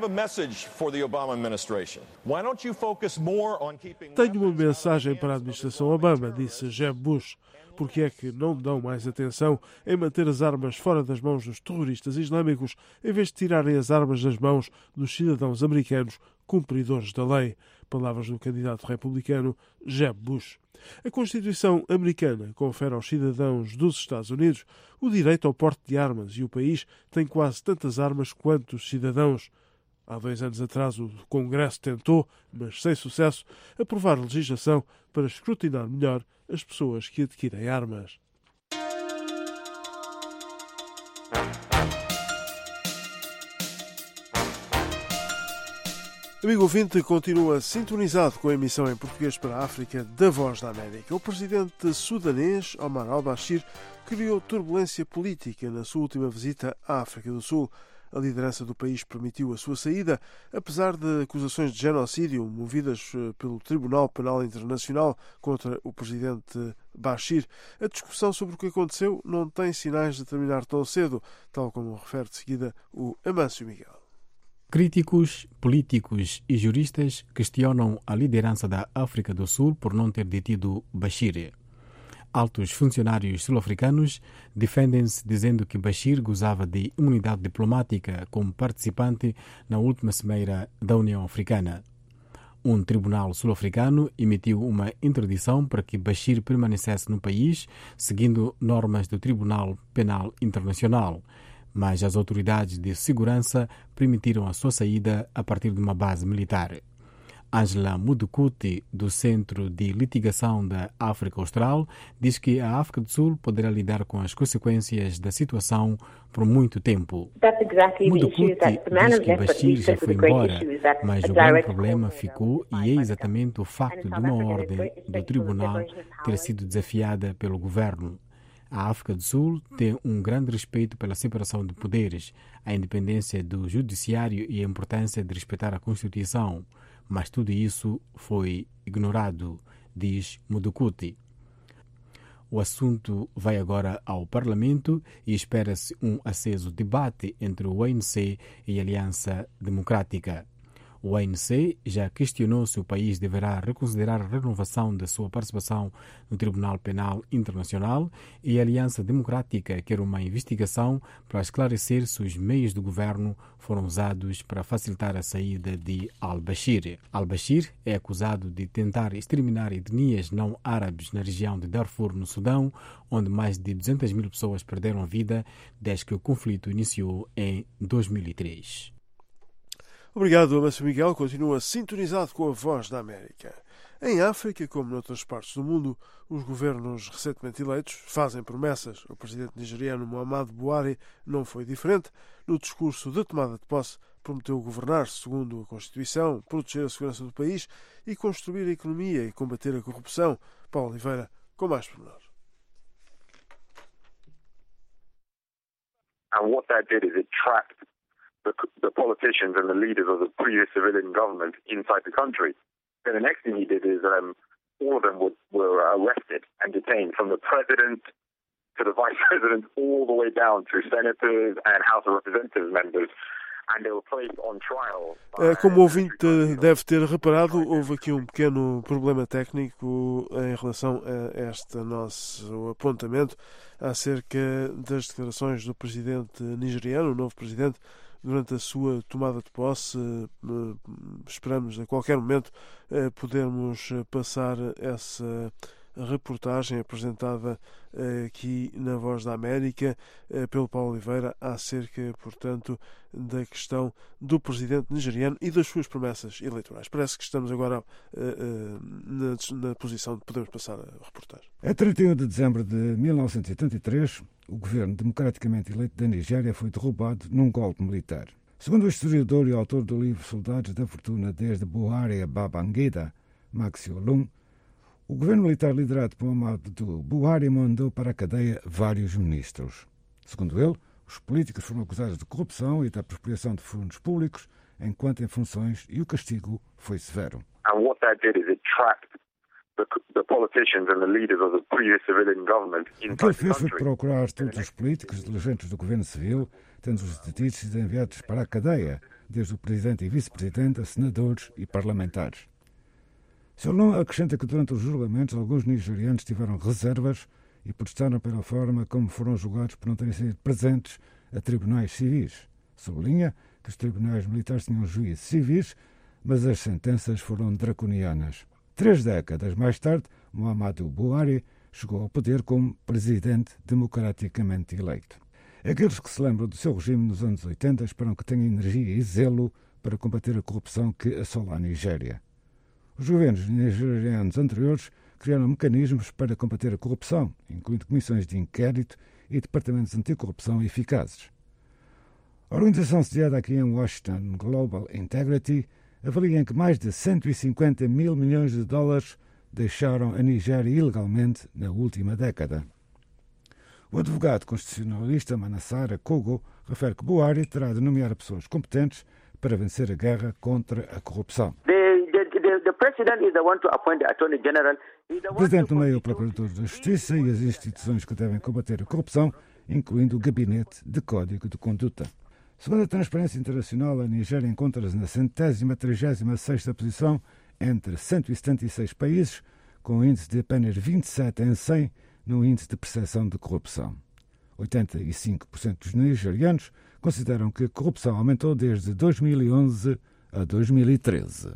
Tenho uma mensagem para a administração Obama, disse Jeb Bush. Porque é que não dão mais atenção em manter as armas fora das mãos dos terroristas islâmicos, em vez de tirarem as armas das mãos dos cidadãos americanos cumpridores da lei? Palavras do candidato republicano Jeb Bush. A Constituição americana confere aos cidadãos dos Estados Unidos o direito ao porte de armas e o país tem quase tantas armas quanto os cidadãos. Há dois anos atrás o Congresso tentou, mas sem sucesso, aprovar legislação para escrutinar melhor as pessoas que adquirem armas. Amigo ouvinte, continua sintonizado com a emissão em português para a África da Voz da América. O presidente sudanês Omar al-Bashir criou turbulência política na sua última visita à África do Sul. A liderança do país permitiu a sua saída, apesar de acusações de genocídio movidas pelo Tribunal Penal Internacional contra o presidente Bashir. A discussão sobre o que aconteceu não tem sinais de terminar tão cedo, tal como refere de seguida o Amâncio Miguel.
Críticos, políticos e juristas questionam a liderança da África do Sul por não ter detido Bashir. Altos funcionários sul-africanos defendem-se dizendo que Bashir gozava de imunidade diplomática como participante na última cimeira da União Africana. Um tribunal sul-africano emitiu uma interdição para que Bashir permanecesse no país, seguindo normas do Tribunal Penal Internacional, mas as autoridades de segurança permitiram a sua saída a partir de uma base militar. Angela Mudukuti, do Centro de Litigação da África Austral, diz que a África do Sul poderá lidar com as consequências da situação por muito tempo. Mudukuti diz que Bashir já foi embora, mas o grande problema ficou e é exatamente o facto de uma ordem do tribunal ter sido desafiada pelo governo. A África do Sul tem um grande respeito pela separação de poderes, a independência do judiciário e a importância de respeitar a Constituição. Mas tudo isso foi ignorado, diz Mudukuti. O assunto vai agora ao Parlamento e espera-se um aceso debate entre o A N C e a Aliança Democrática. O A N C já questionou se o país deverá reconsiderar a renovação da sua participação no Tribunal Penal Internacional e a Aliança Democrática quer uma investigação para esclarecer se os meios do governo foram usados para facilitar a saída de al-Bashir. Al-Bashir é acusado de tentar exterminar etnias não árabes na região de Darfur, no Sudão, onde mais de duzentas mil pessoas perderam a vida desde que o conflito iniciou em dois mil e três.
Obrigado, Amancio Miguel. Continua sintonizado com a Voz da América. Em África, como noutras partes do mundo, os governos recentemente eleitos fazem promessas. O presidente nigeriano Muhammadu Buhari não foi diferente. No discurso de tomada de posse, prometeu governar segundo a Constituição, proteger a segurança do país e construir a economia e combater a corrupção. Paulo Oliveira, com mais pormenores.
And what that did is it trapped The, the politicians and the leaders of the previous civilian government inside the country. Then the next thing he did is um, all of them were, were arrested and detained, from the president to the vice president, all the way down to senators and House of Representatives members. And they were placed on trial.
Como o ouvinte deve ter reparado, houve aqui um pequeno problema técnico em relação a este nosso apontamento acerca das declarações do presidente nigeriano, o novo presidente, durante a sua tomada de posse. Esperamos a qualquer momento podermos passar essa reportagem apresentada aqui na Voz da América pelo Paulo Oliveira acerca, portanto, da questão do presidente nigeriano e das suas promessas eleitorais. Parece que estamos agora na, na posição de podermos passar a reportagem.
A trinta e um de dezembro de mil novecentos e oitenta e três, o governo democraticamente eleito da Nigéria foi derrubado num golpe militar. Segundo o historiador e autor do livro Soldados da Fortuna desde Buhari a Babangida, Maxi Olum, o governo militar liderado por Muhammadu Buhari mandou para a cadeia vários ministros. Segundo ele, os políticos foram acusados de corrupção e da apropriação de fundos públicos enquanto em funções e o castigo foi severo.
And what that did is it trapped the, the politicians and the leaders of the previous civilian government inside the country.
O que ele fez foi procurar todos os políticos e dirigentes do governo civil, tendo-os detidos e enviados para a cadeia, desde o presidente e vice-presidente a senadores e parlamentares. Solon acrescenta que durante os julgamentos alguns nigerianos tiveram reservas e protestaram pela forma como foram julgados por não terem sido presentes a tribunais civis. Sublinha que os tribunais militares tinham juízes civis, mas as sentenças foram draconianas. Três décadas mais tarde, Muhammadu Buhari chegou ao poder como presidente democraticamente eleito. Aqueles que se lembram do seu regime nos anos oitenta esperam que tenha energia e zelo para combater a corrupção que assola a Nigéria. Os governos nigerianos anteriores criaram mecanismos para combater a corrupção, incluindo comissões de inquérito e departamentos anticorrupção eficazes. A organização sediada aqui em Washington, Global Integrity, avalia que mais de cento e cinquenta mil milhões de dólares deixaram a Nigéria ilegalmente na última década. O advogado constitucionalista Manassara Kogo refere que Buhari terá de nomear pessoas competentes para vencer a guerra contra a corrupção. O presidente nomeia o procurador da Justiça e as instituições que devem combater a corrupção, incluindo o Gabinete de Código de Conduta. Segundo a Transparência Internacional, a Nigéria encontra-se na centésima trigésima sexta posição entre cento e setenta e seis países, com um índice de apenas vinte e sete em cem no índice de percepção de corrupção. oitenta e cinco por cento dos nigerianos consideram que a corrupção aumentou desde dois mil e onze a dois mil e treze.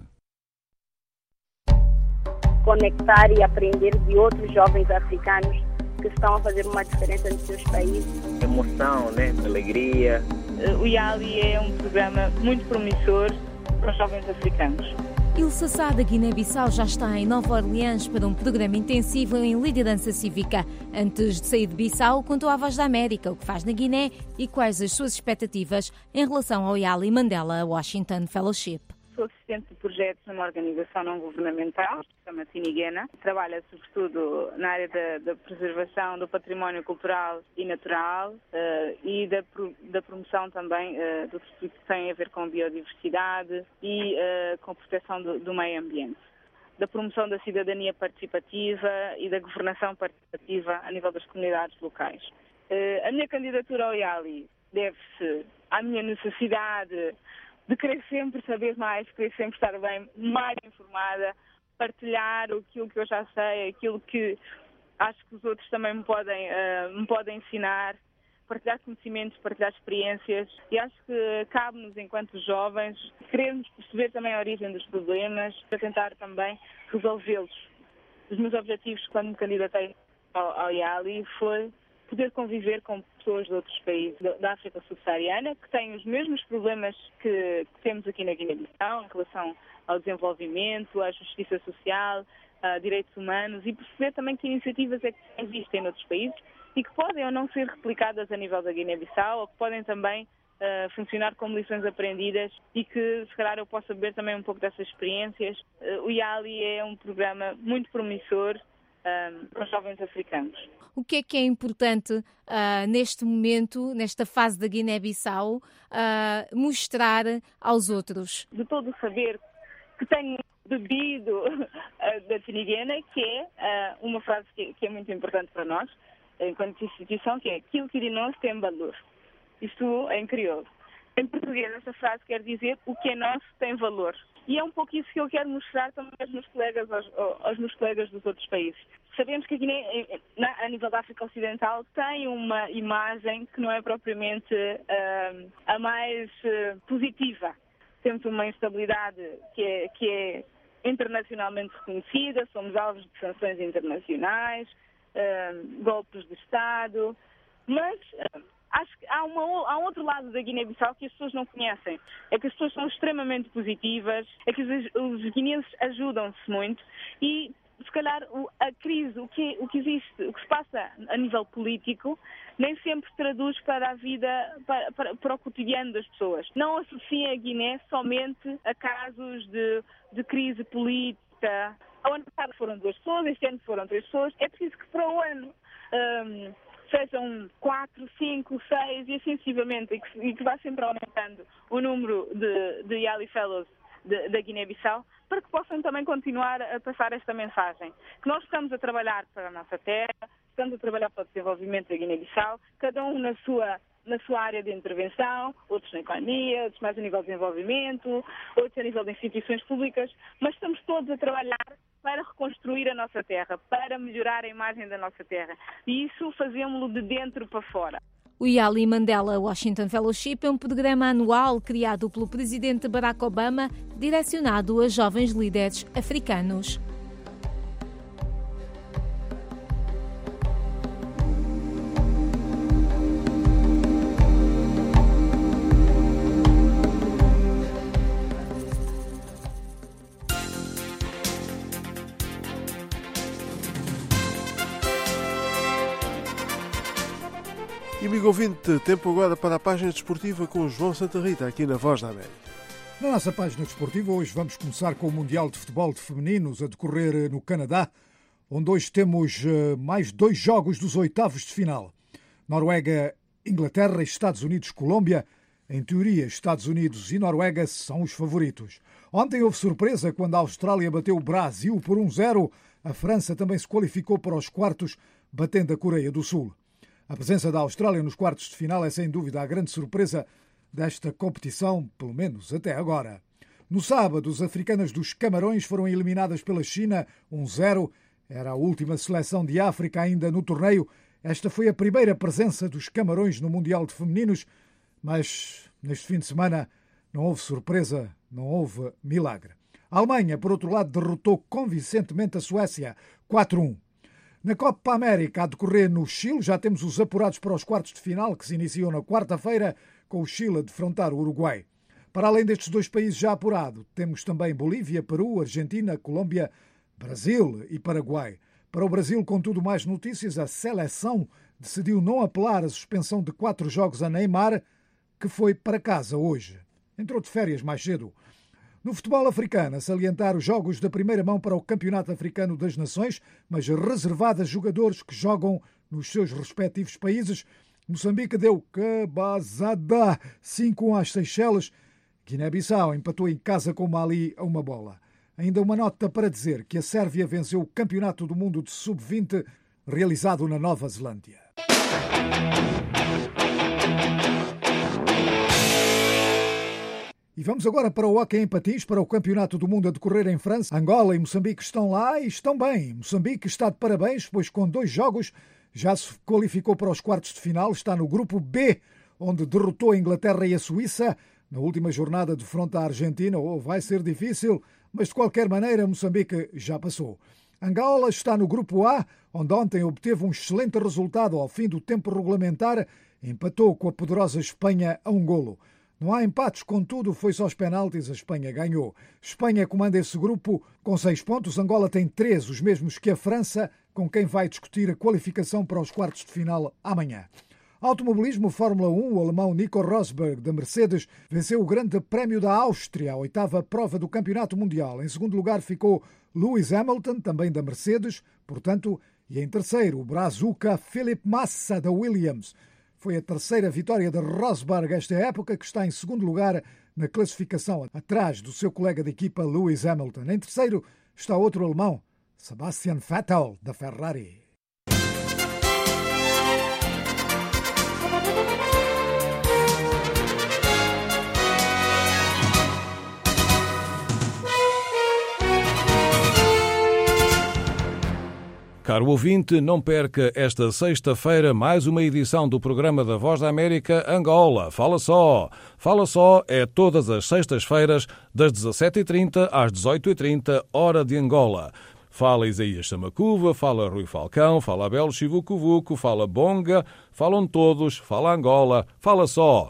Conectar e aprender de outros jovens africanos que estão a fazer uma diferença nos seus países.
Emoção, né? Alegria.
O YALI é um programa muito promissor para os jovens africanos.
Ilse Sá, da Guiné-Bissau, já está em Nova Orleans para um programa intensivo em liderança cívica. Antes de sair de Bissau, contou à Voz da América o que faz na Guiné e quais as suas expectativas em relação ao YALI Mandela Washington Fellowship.
Sou assistente de projetos numa organização não governamental, chama-se Inigena. Trabalha sobretudo na área da, da preservação do património cultural e natural uh, e da, da promoção também uh, do que tem a ver com biodiversidade e uh, com proteção do, do meio ambiente. Da promoção da cidadania participativa e da governação participativa a nível das comunidades locais. Uh, a minha candidatura ao YALI deve-se à minha necessidade de querer sempre saber mais, querer sempre estar bem, mais informada, partilhar aquilo que eu já sei, aquilo que acho que os outros também me podem, uh, me podem ensinar, partilhar conhecimentos, partilhar experiências. E acho que cabe-nos, enquanto jovens, querermos perceber também a origem dos problemas, para tentar também resolvê-los. Os meus objetivos, quando me candidatei ao, ao YALI, foi poder conviver com pessoas de outros países da África subsaariana que têm os mesmos problemas que, que temos aqui na Guiné-Bissau em relação ao desenvolvimento, à justiça social, a direitos humanos e perceber também que iniciativas é que existem noutros países e que podem ou não ser replicadas a nível da Guiné-Bissau ou que podem também uh, funcionar como lições aprendidas e que se calhar eu possa beber também um pouco dessas experiências. Uh, o YALI é um programa muito promissor uh, para os jovens africanos.
O que é que é importante uh, neste momento, nesta fase da Guiné-Bissau, uh, mostrar aos outros?
De todo o saber que tenho bebido uh, da Tiniguena, que é uh, uma frase que, que é muito importante para nós, enquanto instituição, que é aquilo que de nós tem valor. Isto é em crioulo. Em português, essa frase quer dizer o que é nosso tem valor. E é um pouco isso que eu quero mostrar também aos meus colegas, aos, aos meus colegas dos outros países. Sabemos que a Guiné, a nível da África Ocidental, tem uma imagem que não é propriamente uh, a mais uh, positiva. Temos uma instabilidade que é, que é internacionalmente reconhecida, somos alvos de sanções internacionais, uh, golpes de Estado, mas uh, acho que há, uma, há um outro lado da Guiné-Bissau que as pessoas não conhecem. É que as pessoas são extremamente positivas, é que os, os guineenses ajudam-se muito e, se calhar, a crise, o que, o que existe, o que se passa a nível político, nem sempre traduz para a vida, para, para, para o cotidiano das pessoas. Não associem a Guiné somente a casos de, de crise política. Ao ano passado foram duas pessoas, este ano foram três pessoas. É preciso que para o ano um, sejam quatro, cinco, seis e assim sucessivamente, e que, e que vá sempre aumentando o número de, de YALI Fellows da Guiné-Bissau, para que possam também continuar a passar esta mensagem. Que nós estamos a trabalhar para a nossa terra, estamos a trabalhar para o desenvolvimento da Guiné-Bissau, cada um na sua, na sua área de intervenção, outros na economia, outros mais a nível de desenvolvimento, outros a nível de instituições públicas, mas estamos todos a trabalhar para reconstruir a nossa terra, para melhorar a imagem da nossa terra. E isso fazemos-lo de dentro para fora.
O YALI Mandela Washington Fellowship é um programa anual criado pelo presidente Barack Obama, direcionado a jovens líderes africanos.
E, amigo ouvinte, tempo agora para a página desportiva com o João Santa Rita, aqui na Voz da América.
Na nossa página desportiva, hoje vamos começar com o Mundial de Futebol de Femininos a decorrer no Canadá, onde hoje temos mais dois jogos dos oitavos de final. Noruega, Inglaterra e Estados Unidos, Colômbia. Em teoria, Estados Unidos e Noruega são os favoritos. Ontem houve surpresa quando a Austrália bateu o Brasil por um zero. A França também se qualificou para os quartos, batendo a Coreia do Sul. A presença da Austrália nos quartos de final é sem dúvida a grande surpresa desta competição, pelo menos até agora. No sábado, as africanas dos Camarões foram eliminadas pela China, um zero. Era a última seleção de África ainda no torneio. Esta foi a primeira presença dos Camarões no Mundial de Femininos, mas neste fim de semana não houve surpresa, não houve milagre. A Alemanha, por outro lado, derrotou convincentemente a Suécia, quatro a um. Na Copa América, a decorrer no Chile, já temos os apurados para os quartos de final, que se iniciam na quarta-feira, com o Chile a defrontar o Uruguai. Para além destes dois países já apurados, temos também Bolívia, Peru, Argentina, Colômbia, Brasil e Paraguai. Para o Brasil, contudo, mais notícias, a seleção decidiu não apelar à suspensão de quatro jogos a Neymar, que foi para casa hoje. Entrou de férias mais cedo. No futebol africano, a salientar os jogos da primeira mão para o Campeonato Africano das Nações, mas reservado a jogadores que jogam nos seus respectivos países. Moçambique deu cabazada cinco a um às Seychelles. Guiné-Bissau empatou em casa com Mali a uma bola. Ainda uma nota para dizer que a Sérvia venceu o Campeonato do Mundo de sub vinte realizado na Nova Zelândia. E vamos agora para o hóquei em patins, para o Campeonato do Mundo a decorrer em França. Angola e Moçambique estão lá e estão bem. Moçambique está de parabéns, pois com dois jogos já se qualificou para os quartos de final. Está no grupo B, onde derrotou a Inglaterra e a Suíça. Na última jornada de fronte à Argentina, oh, vai ser difícil, mas de qualquer maneira Moçambique já passou. Angola está no grupo A, onde ontem obteve um excelente resultado ao fim do tempo regulamentar. Empatou com a poderosa Espanha a um golo. Não há empates, contudo, foi só aos penaltis, a Espanha ganhou. Espanha comanda esse grupo com seis pontos, Angola tem três, os mesmos que a França, com quem vai discutir a qualificação para os quartos de final amanhã. Automobilismo Fórmula um, o alemão Nico Rosberg, da Mercedes, venceu o Grande Prémio da Áustria, a oitava prova do Campeonato Mundial. Em segundo lugar ficou Lewis Hamilton, também da Mercedes, portanto, e em terceiro, o brazuca Felipe Massa, da Williams. Foi a terceira vitória de Rosberg esta época, que está em segundo lugar na classificação, atrás do seu colega de equipa Lewis Hamilton. Em terceiro está outro alemão, Sebastian Vettel, da Ferrari.
Caro ouvinte, não perca esta sexta-feira mais uma edição do programa da Voz da América Angola. Fala só! Fala só é todas as sextas-feiras, das dezassete e trinta às dezoito e trinta, hora de Angola. Fala Isaías Samacuva, fala Rui Falcão, fala Abel Chivucovuco, fala Bonga, falam todos, fala Angola. Fala só!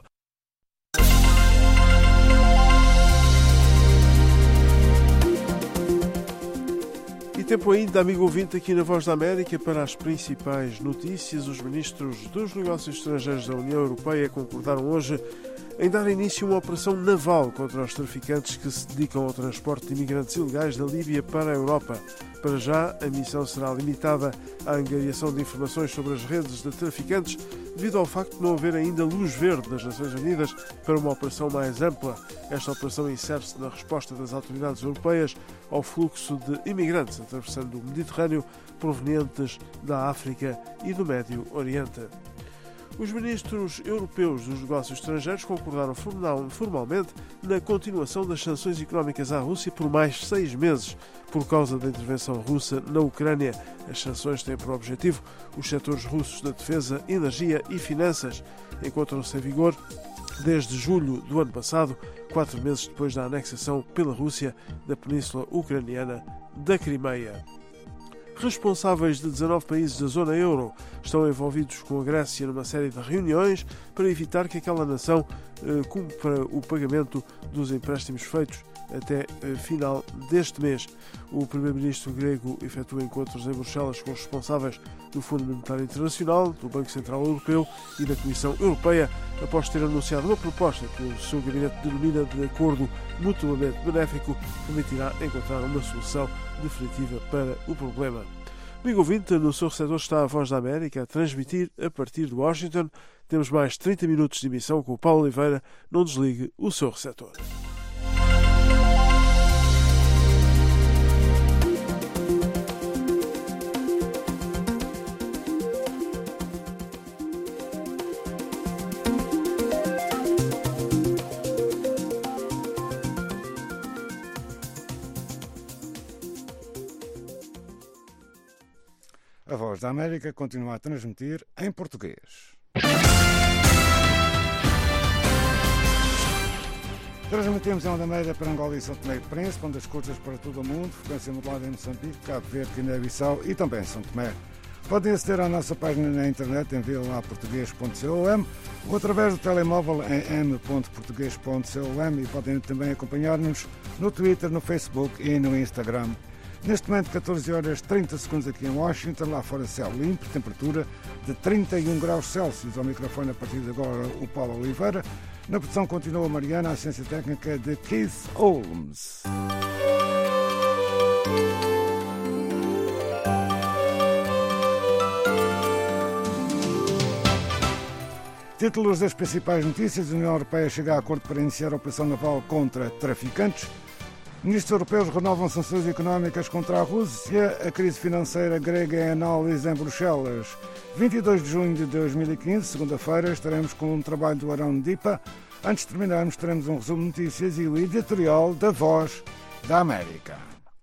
E tempo ainda, amigo ouvinte, aqui na Voz da América para as principais notícias. Os ministros dos Negócios Estrangeiros da União Europeia concordaram hoje em dar início a uma operação naval contra os traficantes que se dedicam ao transporte de imigrantes ilegais da Líbia para a Europa. Para já, a missão será limitada à angariação de informações sobre as redes de traficantes, devido ao facto de não haver ainda luz verde das Nações Unidas para uma operação mais ampla. Esta operação insere-se na resposta das autoridades europeias ao fluxo de imigrantes atravessando o Mediterrâneo provenientes da África e do Médio Oriente. Os ministros europeus dos negócios estrangeiros concordaram formalmente na continuação das sanções económicas à Rússia por mais seis meses por causa da intervenção russa na Ucrânia. As sanções têm por objetivo os setores russos da defesa, energia e finanças. Encontram-se em vigor desde julho do ano passado, quatro meses depois da anexação pela Rússia da península ucraniana da Crimeia. Responsáveis de dezanove países da zona euro estão envolvidos com a Grécia numa série de reuniões para evitar que aquela nação eh, cumpra o pagamento dos empréstimos feitos até eh, final deste mês. O primeiro-ministro grego efetua encontros em Bruxelas com os responsáveis do Fundo Monetário Internacional, do Banco Central Europeu e da Comissão Europeia, após ter anunciado uma proposta que o seu gabinete denomina de acordo mutuamente benéfico, que permitirá encontrar uma solução definitiva para o problema. Amigo ouvinte, no seu receptor está a Voz da América a transmitir a partir de Washington. Temos mais trinta minutos de emissão com o Paulo Oliveira. Não desligue o seu receptor.
A Voz da América continua a transmitir em português. Transmitimos em onda média para Angola e São Tomé e Príncipe, ondas curtas para todo o mundo, frequência modulada em Moçambique, Cabo Verde, Guiné-Bissau e também São Tomé. Podem aceder à nossa página na internet em vila português ponto com ou através do telemóvel em m ponto português ponto com e podem também acompanhar-nos no Twitter, no Facebook e no Instagram. Neste momento, catorze horas e trinta segundos aqui em Washington, lá fora céu limpo, temperatura de trinta e um graus Celsius. Ao microfone, a partir de agora, o Paulo Oliveira. Na produção continua a Mariana, a assistência técnica de Keith Holmes. Títulos das principais notícias. A União Europeia chega a acordo para iniciar a operação naval contra traficantes. Ministros europeus renovam sanções económicas contra a Rússia. A crise financeira grega em análise em Bruxelas. vinte e dois de junho de dois mil e quinze, segunda-feira, estaremos com um trabalho do Arão Dipa. Antes de terminarmos, teremos um resumo de notícias e o editorial da Voz da América.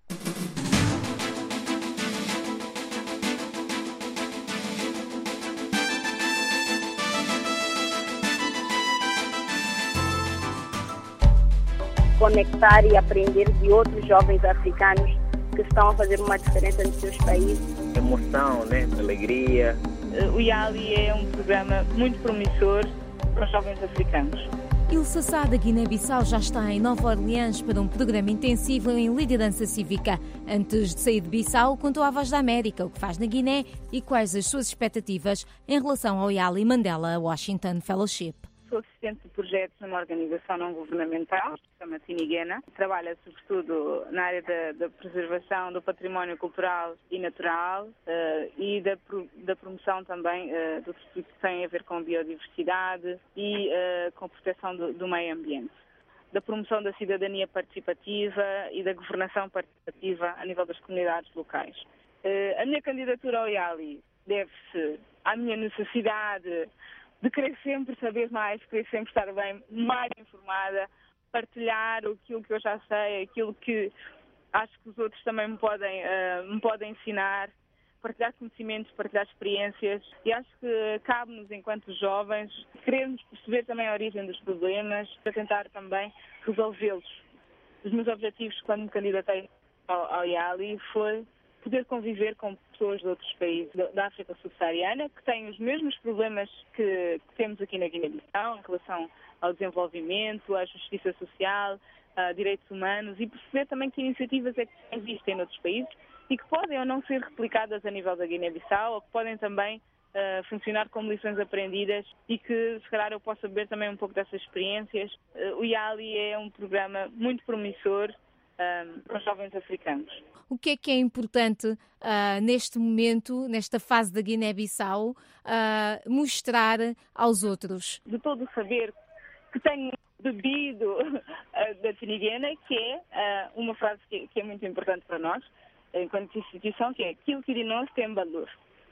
Conectar e aprender de outros jovens africanos que estão a fazer uma diferença nos seus países.
Emoção, né? Alegria.
O YALI é um programa muito promissor para os jovens africanos.
Ilse Sá, da Guiné-Bissau, já está em Nova Orleans para um programa intensivo em liderança cívica. Antes de sair de Bissau, contou à Voz da América o que faz na Guiné e quais as suas expectativas em relação ao YALI Mandela Washington Fellowship.
Sou assistente de projetos numa organização não governamental, chama-se Tiniguena. Trabalha sobretudo na área da, da preservação do património cultural e natural uh, e da, da promoção também uh, do que tem a ver com biodiversidade e uh, com proteção do, do meio ambiente. Da promoção da cidadania participativa e da governação participativa a nível das comunidades locais. Uh, a minha candidatura ao YALI deve-se à minha necessidade de querer sempre saber mais, querer sempre estar bem, mais informada, partilhar aquilo que eu já sei, aquilo que acho que os outros também me podem, uh, me podem ensinar, partilhar conhecimentos, partilhar experiências. E acho que cabe-nos, enquanto jovens, querermos perceber também a origem dos problemas, para tentar também resolvê-los. Os meus objetivos, quando me candidatei ao, ao YALI, foi poder conviver com pessoas de outros países da África subsaariana que têm os mesmos problemas que, que temos aqui na Guiné-Bissau em relação ao desenvolvimento, à justiça social, a direitos humanos e perceber também que iniciativas é que existem noutros países e que podem ou não ser replicadas a nível da Guiné-Bissau ou que podem também uh, funcionar como lições aprendidas e que se calhar eu possa beber também um pouco dessas experiências. Uh, o YALI é um programa muito promissor um, para os jovens africanos.
O que é que é importante uh, neste momento, nesta fase da Guiné-Bissau, uh, mostrar aos outros?
De todo o saber que tenho bebido uh, da Tiniguena, que é uh, uma frase que, que é muito importante para nós, enquanto instituição, que é aquilo que de nós tem valor.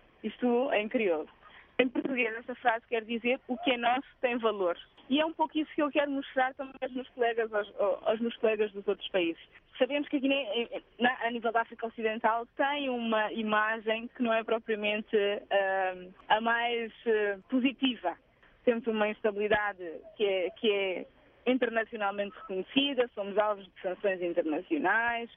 Isto é em crioulo. Em português, essa frase quer dizer o que é nosso tem valor. E é um pouco isso que eu quero mostrar também aos meus colegas, aos, aos meus colegas dos outros países. Sabemos que a Guiné, a nível da África Ocidental, tem uma imagem que não é propriamente uh, a mais uh, positiva. Temos uma instabilidade que é, que é internacionalmente reconhecida, somos alvos de sanções internacionais,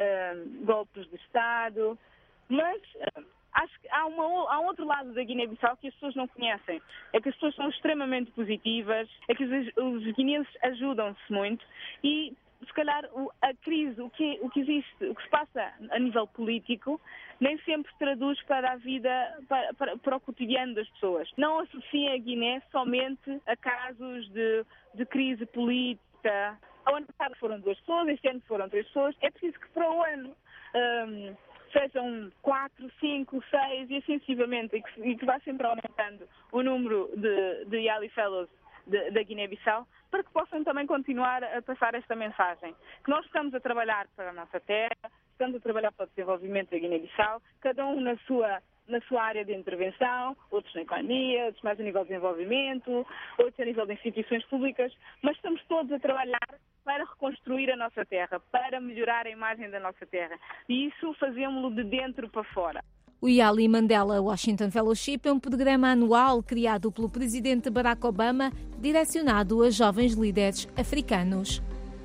uh, golpes de Estado, mas uh, acho que há, uma, há um outro lado da Guiné-Bissau que as pessoas não conhecem. É que as pessoas são extremamente positivas, é que os, os guineenses ajudam-se muito e se calhar a crise, o que, o que existe, o que se passa a nível político, nem sempre se traduz para a vida, para, para, para o cotidiano das pessoas. Não associem a Guiné somente a casos de, de crise política. Ao ano passado foram duas pessoas, este ano foram três pessoas. É preciso que para o ano um, sejam quatro, cinco, seis e assim sucessivamente, e que, e que vá sempre aumentando o número de, de YALI Fellows da Guiné-Bissau, para que possam também continuar a passar esta mensagem. Que nós estamos a trabalhar para a nossa terra, estamos a trabalhar para o desenvolvimento da Guiné-Bissau, cada um na sua, na sua área de intervenção, outros na economia, outros mais a nível de desenvolvimento, outros a nível de instituições públicas, mas estamos todos a trabalhar para reconstruir a nossa terra, para melhorar a imagem da nossa terra. E isso fazemos-lo de dentro para fora.
O Yali Mandela Washington Fellowship é um programa anual criado pelo presidente Barack Obama, direcionado a jovens líderes africanos.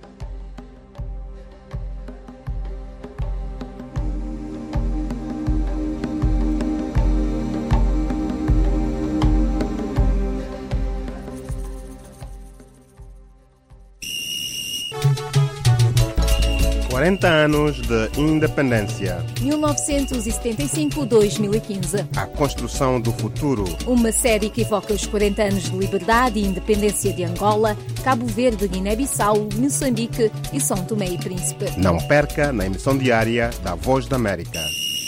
quarenta anos de independência.
mil novecentos e setenta e cinco a dois mil e quinze.
A construção do futuro.
Uma série que evoca os quarenta anos de liberdade e independência de Angola, Cabo Verde, Guiné-Bissau, Moçambique e São Tomé e Príncipe.
Não perca na emissão diária da Voz da América.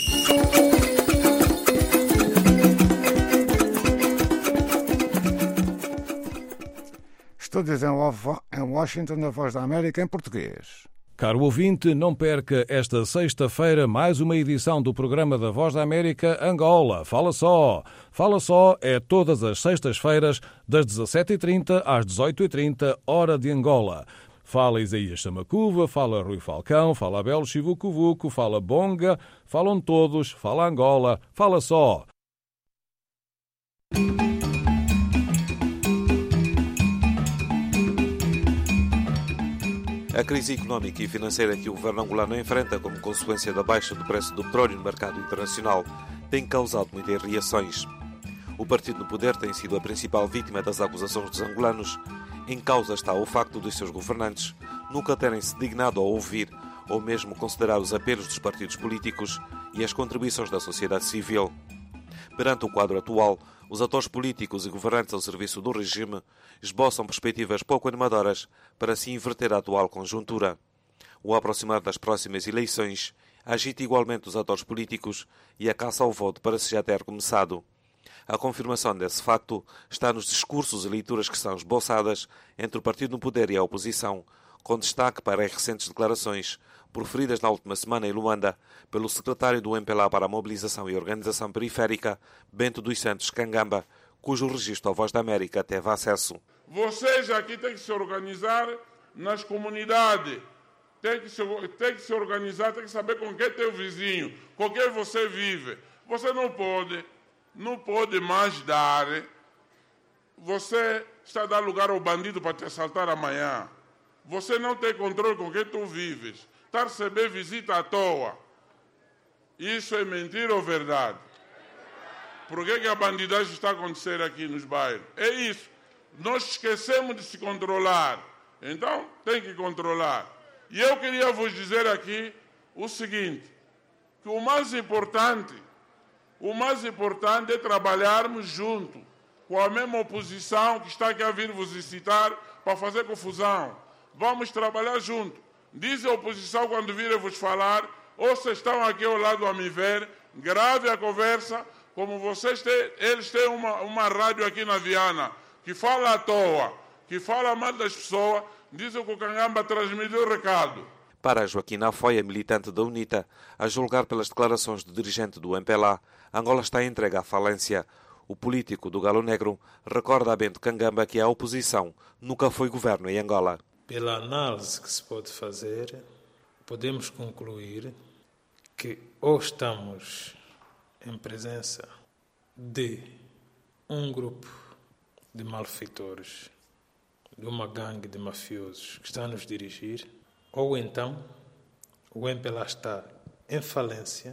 Estúdios em Washington, a Voz da América em português.
Caro ouvinte, não perca esta sexta-feira mais uma edição do programa da Voz da América Angola. Fala só! Fala só é todas as sextas-feiras, das dezassete e trinta às dezoito e trinta, hora de Angola. Fala Isaías Samacuva, fala Rui Falcão, fala Abel Chivucuvuco, fala Bonga, falam todos, fala Angola. Fala só!
A crise económica e financeira que o governo angolano enfrenta como consequência da baixa do preço do petróleo no mercado internacional tem causado muitas reações. O partido no poder tem sido a principal vítima das acusações dos angolanos. Em causa está o facto dos seus governantes nunca terem se dignado a ouvir ou mesmo considerar os apelos dos partidos políticos e as contribuições da sociedade civil. Perante o quadro atual, os atores políticos e governantes ao serviço do regime esboçam perspectivas pouco animadoras para se inverter a atual conjuntura. O aproximar das próximas eleições agita igualmente os atores políticos e a caça ao voto parece já ter começado. A confirmação desse facto está nos discursos e leituras que são esboçadas entre o partido no poder e a oposição, com destaque para as recentes declarações proferidas na última semana em Luanda pelo secretário do M P L A para a Mobilização e Organização Periférica, Bento dos Santos Kangamba, cujo registro à Voz da América teve acesso.
Vocês aqui têm que se organizar nas comunidades, têm que se, têm que se organizar, têm que saber com quem é teu vizinho, com quem você vive. Você não pode, não pode mais dar, você está a dar lugar ao bandido para te assaltar amanhã. Você não tem controle com quem tu vives. Está a receber visita à toa. Isso é mentira ou verdade? Por que, que a bandidagem está a acontecer aqui nos bairros? É isso. Nós esquecemos de se controlar. Então, tem que controlar. E eu queria vos dizer aqui o seguinte, que o mais importante, o mais importante é trabalharmos junto com a mesma oposição que está aqui a vir vos incitar para fazer confusão. Vamos trabalhar junto. Diz a oposição quando virem vos falar, ou vocês estão aqui ao lado a me ver, grave a conversa, como vocês têm, eles têm uma, uma rádio aqui na Viana, que fala à toa, que fala mal das pessoas, dizem que o Kangamba transmitiu o recado.
Para Joaquim Afoia, militante da UNITA, a julgar pelas declarações do dirigente do M P L A, Angola está entregue à falência. O político do Galo Negro recorda a Bento Kangamba que a oposição nunca foi governo em Angola.
Pela análise que se pode fazer, podemos concluir que ou estamos em presença de um grupo de malfeitores, de uma gangue de mafiosos que está a nos dirigir, ou então o M P L A está em falência,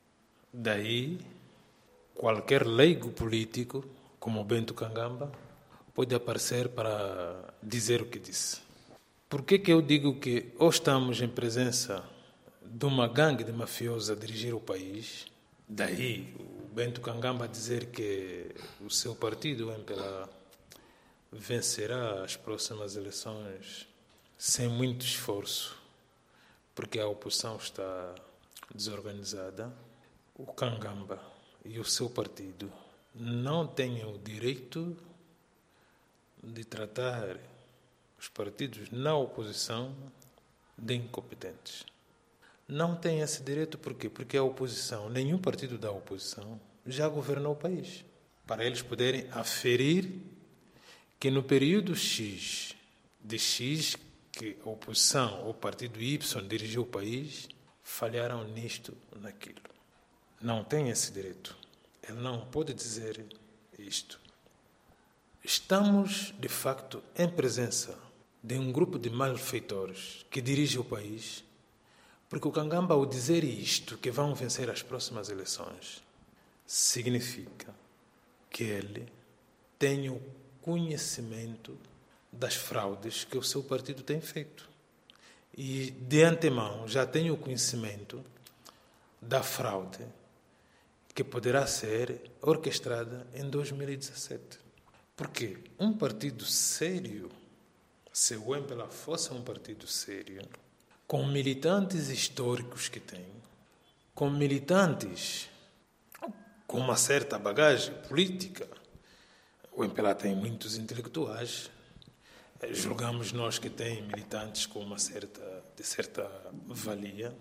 daí qualquer leigo político, como Bento Kangamba, pode aparecer para dizer o que disse. Por que que eu digo que ou estamos em presença de uma gangue de mafiosos a dirigir o país, daí o Bento Kangamba dizer que o seu partido, o M P L A, vencerá as próximas eleições sem muito esforço, porque a oposição está desorganizada. O Kangamba e o seu partido não têm o direito de tratar os partidos na oposição de incompetentes. Não têm esse direito por quê? Porque a oposição, nenhum partido da oposição já governou o país. Para eles poderem aferir que no período X, de X, que a oposição, o partido Y dirigiu o país, falharam nisto, naquilo. não tem esse direito. Ele não pode dizer isto. Estamos, de facto, em presença de um grupo de malfeitores que dirige o país, porque o Kangamba, ao dizer isto, que vão vencer as próximas eleições, significa que ele tem o conhecimento das fraudes que o seu partido tem feito. E, de antemão, já tem o conhecimento da fraude que poderá ser orquestrada em dois mil e dezassete. Porque um partido sério, se o M P L A fosse um partido sério, com militantes históricos que tem, com militantes com uma certa bagagem política, o M P L A tem muitos intelectuais, julgamos nós que tem militantes com uma certa, de certa valia.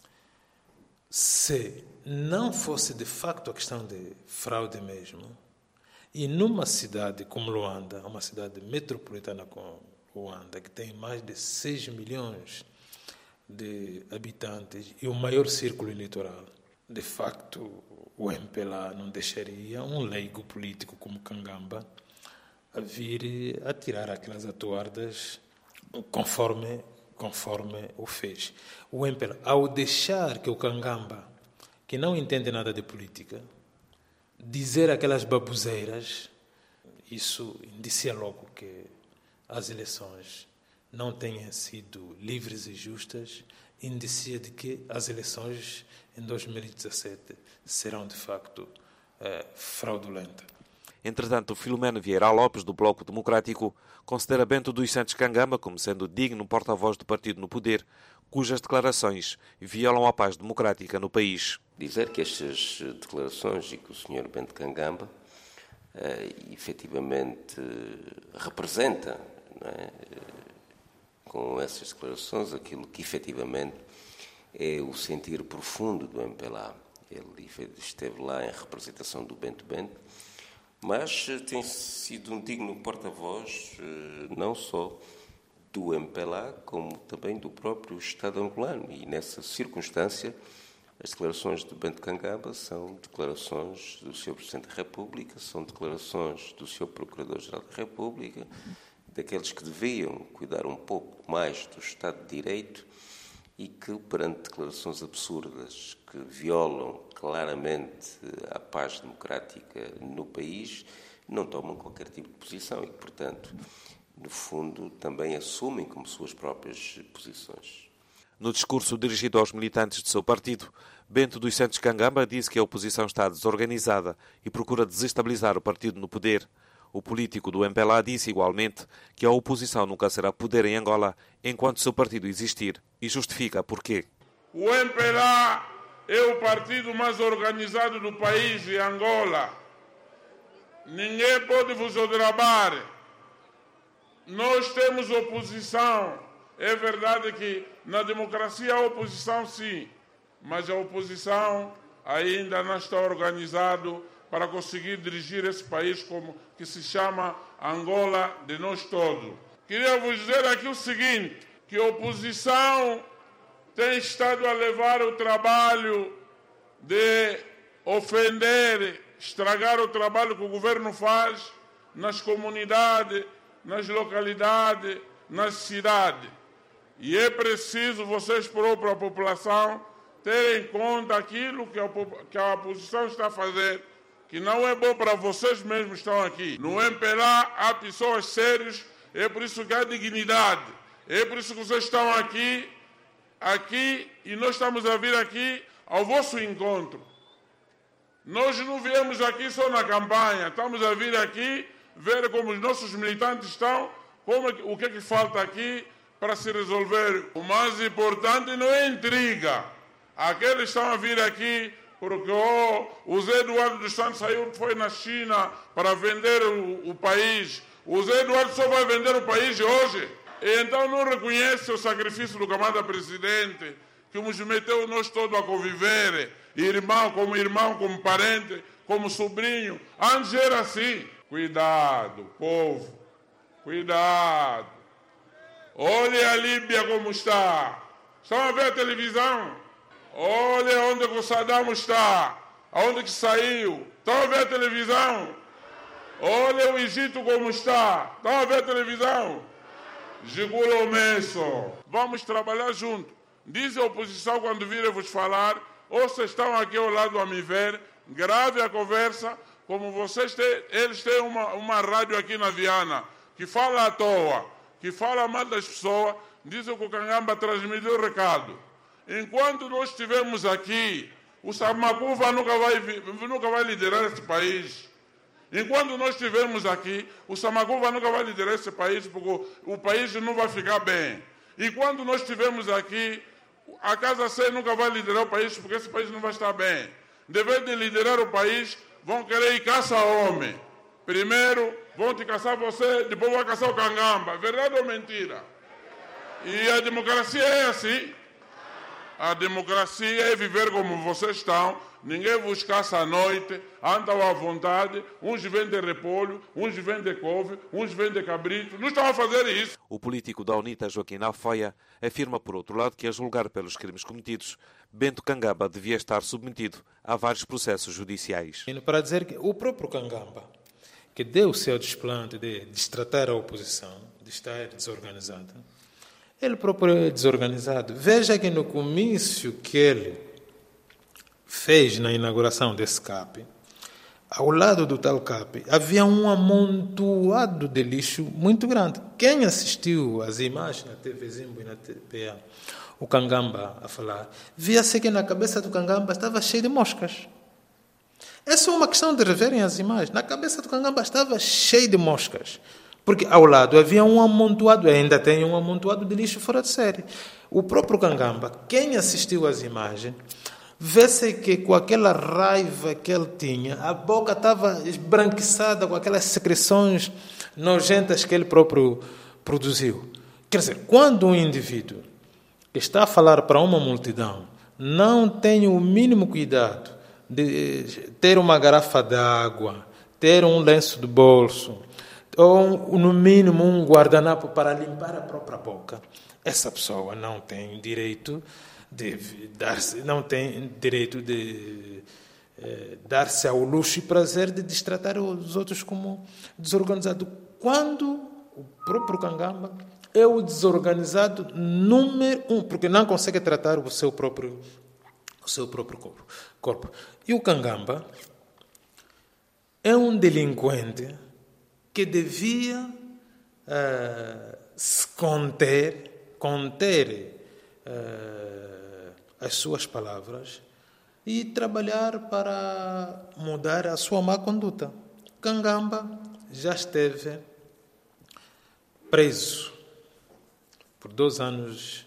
Se não fosse de facto a questão de fraude mesmo, e numa cidade como Luanda, uma cidade metropolitana como Luanda, que tem mais de seis milhões de habitantes e o maior círculo eleitoral, de facto o M P L A não deixaria um leigo político como Kangamba a vir a tirar aquelas atuardas conforme, conforme o fez. O M P L A, ao deixar que o Kangamba, que não entende nada de política, dizer aquelas baboseiras, isso indicia logo que as eleições não tenham sido livres e justas, indicia de que as eleições em dois mil e dezassete serão, de facto, eh, fraudulentas.
Entretanto, Filomeno Vieira Lopes, do Bloco Democrático, considera Bento dos Santos Kangamba como sendo digno porta-voz do partido no poder, cujas declarações violam a paz democrática no país.
Dizer que estas declarações e que o senhor Bento Kangamba eh, efetivamente representa, não é, com essas declarações aquilo que efetivamente é o sentir profundo do M P L A. Ele esteve lá em representação do Bento Bento, mas tem sido um digno porta-voz não só do M P L A, como também do próprio Estado angolano. E nessa circunstância, as declarações do Bento Kangamba são declarações do senhor Presidente da República, são declarações do senhor Procurador-Geral da República, daqueles que deviam cuidar um pouco mais do Estado de Direito e que, perante declarações absurdas que violam claramente a paz democrática no país, não tomam qualquer tipo de posição e, portanto, no fundo, também assumem como suas próprias posições.
No discurso dirigido aos militantes do seu partido, Bento dos Santos Kangamba disse que a oposição está desorganizada e procura desestabilizar o partido no poder. O político do M P L A disse igualmente que a oposição nunca será poder em Angola enquanto seu partido existir e justifica porquê.
O M P L A é o partido mais organizado do país em Angola. Ninguém pode vos odrabar. Nós temos oposição. É verdade que na democracia há oposição, sim, mas a oposição ainda não está organizada para conseguir dirigir esse país como que se chama Angola de nós todos. Queria vos dizer aqui o seguinte, que a oposição tem estado a levar o trabalho de ofender, estragar o trabalho que o governo faz nas comunidades, nas localidades, nas cidades. E é preciso vocês, própria população, terem em conta aquilo que a, que a oposição está a fazer, que não é bom para vocês mesmos que estão aqui. No M P L A há pessoas sérias, é por isso que há dignidade. É por isso que vocês estão aqui, aqui, e nós estamos a vir aqui ao vosso encontro. Nós não viemos aqui só na campanha, estamos a vir aqui ver como os nossos militantes estão, como, o que é que falta aqui para se resolver. O mais importante não é intriga. Aqueles estão a vir aqui porque oh, o Zé Eduardo dos Santos saiu, foi na China para vender o, o país. O Zé Eduardo só vai vender o país hoje. E então não reconhece o sacrifício do camarada presidente, que nos meteu nós todos a conviver, irmão como irmão, como parente, como sobrinho. Antes era assim. Cuidado, povo, cuidado. Olhe a Líbia como está. Estão a ver a televisão? Olha onde o Saddam está. Aonde que saiu? Estão a ver a televisão? Olha o Egito como está. Estão a ver a televisão? Gigula o meso. Vamos trabalhar junto. Diz a oposição quando virem vos falar, ou vocês estão aqui ao lado a me ver, grave a conversa, como vocês têm, eles têm uma, uma rádio aqui na Viana, que fala à toa, que fala mal das pessoas, dizem que o Kangamba transmitiu o recado. Enquanto nós estivermos aqui, o Samakuva nunca vai, nunca vai liderar esse país. Enquanto nós estivermos aqui, o Samakuva nunca vai liderar esse país, porque o país não vai ficar bem. Enquanto nós estivermos aqui, a Casa C nunca vai liderar o país, porque esse país não vai estar bem. Dever de liderar o país, vão querer ir caçar homem. Primeiro, vão te caçar você, depois vão caçar o Kangamba. Verdade ou mentira? E a democracia é assim. A democracia é viver como vocês estão. Ninguém vos caça à noite, andam à vontade. Uns vendem repolho, uns vendem couve, uns vendem cabrito. Não estão a fazer isso.
O político da UNITA, Joaquim Afoia, afirma, por outro lado, que a julgar pelos crimes cometidos, Bento Kangamba devia estar submetido a vários processos judiciais.
Para dizer que o próprio Kangamba, que deu o seu desplante de destratar a oposição, de estar desorganizada, ele próprio é desorganizado. Veja que no comício que ele fez na inauguração desse C A P, ao lado do tal C A P, havia um amontoado de lixo muito grande. Quem assistiu às imagens na T V Zimbo e na T P A, o Kangamba a falar, via-se que na cabeça do Kangamba estava cheio de moscas. É só uma questão de reverem as imagens. Na cabeça do Kangamba estava cheio de moscas. Porque ao lado havia um amontoado, ainda tem um amontoado de lixo fora de série. O próprio Kangamba, quem assistiu às imagens, vê-se que com aquela raiva que ele tinha, a boca estava esbranquiçada com aquelas secreções nojentas que ele próprio produziu. Quer dizer, quando um indivíduo que está a falar para uma multidão não tem o mínimo cuidado de ter uma garrafa d'água, ter um lenço de bolso, ou no mínimo um guardanapo para limpar a própria boca, essa pessoa não tem direito de dar-se, não tem direito de eh, dar-se ao luxo e prazer de destratar os outros como desorganizado. Quando o próprio Kangamba é o desorganizado número um, porque não consegue tratar o seu próprio, o seu próprio corpo. corpo. E o Kangamba é um delinquente que devia uh, se conter, conter uh, as suas palavras e trabalhar para mudar a sua má conduta. Kangamba já esteve preso por dois anos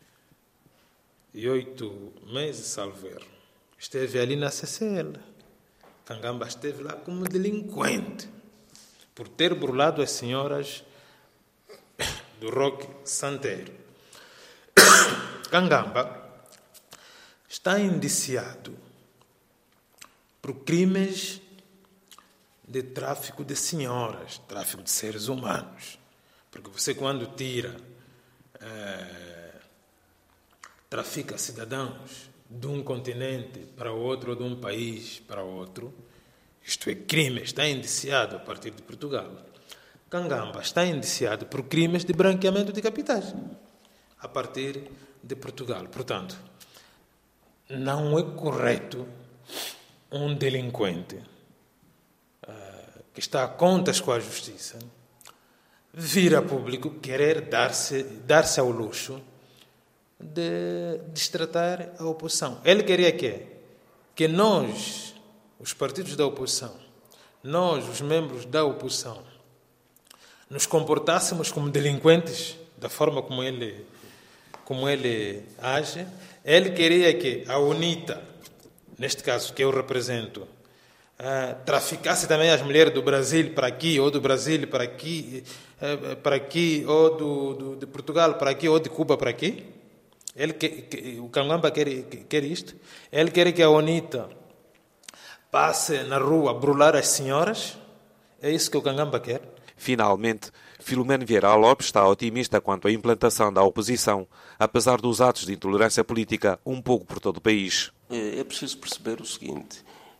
e oito meses, salvo erro. Esteve ali na C C L. Kangamba esteve lá como delinquente por ter burlado as senhoras do Roque Santeiro. Kangamba está indiciado por crimes de tráfico de senhoras, tráfico de seres humanos. Porque você, quando tira, é, trafica cidadãos de um continente para outro, ou de um país para outro, isto é crime, está indiciado a partir de Portugal. Kangamba está indiciado por crimes de branqueamento de capitais a partir de Portugal. Portanto, não é correto um delinquente uh, que está a contas com a justiça vir a público querer dar-se dar-se ao luxo de destratar a oposição. Ele queria que, que nós, os partidos da oposição, nós, os membros da oposição, nos comportássemos como delinquentes da forma como ele, como ele age. Ele queria que a UNITA, neste caso que eu represento, uh, traficasse também as mulheres do Brasil para aqui, ou do Brasil para aqui, uh, para aqui, ou do, do, de Portugal para aqui, ou de Cuba para aqui. Ele que, que, o Kangamba quer, quer isto. Ele quer que a UNITA passe na rua a brular as senhoras. É isso que o Kangamba quer.
Finalmente, Filomeno Vieira Lopes está otimista quanto à implantação da oposição, apesar dos atos de intolerância política um pouco por todo o país.
É preciso perceber o seguinte,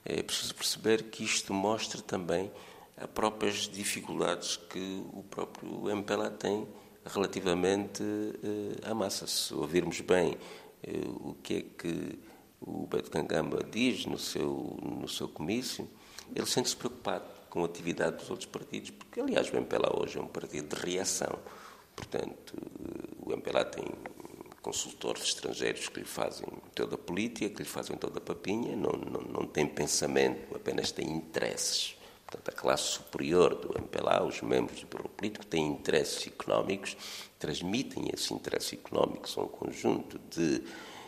é preciso perceber que isto mostra também as próprias dificuldades que o próprio M P L A tem relativamente à massa. Se ouvirmos bem o que é que o Bento Kangamba diz no seu, no seu comício, ele sente-se preocupado com a atividade dos outros partidos, porque, aliás, o M P L A hoje é um partido de reação. Portanto, o M P L A tem consultores estrangeiros que lhe fazem toda a política, que lhe fazem toda a papinha, não, não, não tem pensamento, apenas tem interesses. Portanto, a classe superior do M P L A, os membros do Bureau Político, têm interesses económicos, transmitem esses interesses económicos a um conjunto de,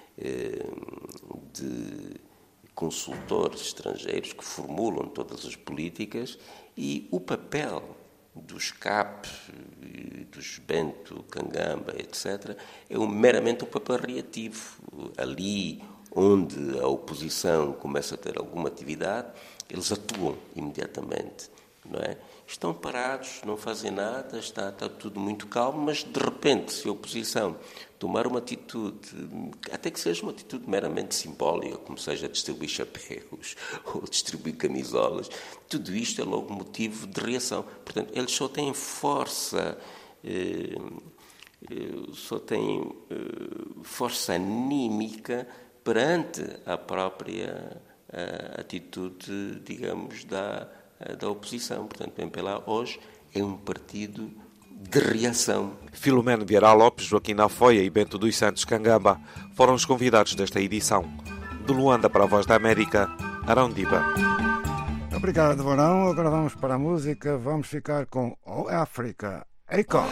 de consultores estrangeiros que formulam todas as políticas, e o papel dos C A P, dos Bento, Kangamba, etcétera, é um, meramente um papel reativo. Ali onde a oposição começa a ter alguma atividade, eles atuam imediatamente, não é? Estão parados, não fazem nada, está, está tudo muito calmo, mas de repente, se a oposição tomar uma atitude, até que seja uma atitude meramente simbólica, como seja distribuir chapéus ou distribuir camisolas, tudo isto é logo motivo de reação. Portanto, eles só têm força, eh, só têm eh, força anímica perante a própria a atitude, digamos, da, da oposição. Portanto, o M P L A hoje é um partido de reação.
Filomeno Vieira Lopes, Joaquim Afoia e Bento dos Santos Kangamba foram os convidados desta edição. De Luanda para a Voz da América, Arão Diba.
Obrigado, Arão. Agora vamos para a música. Vamos ficar com O África. Eiko.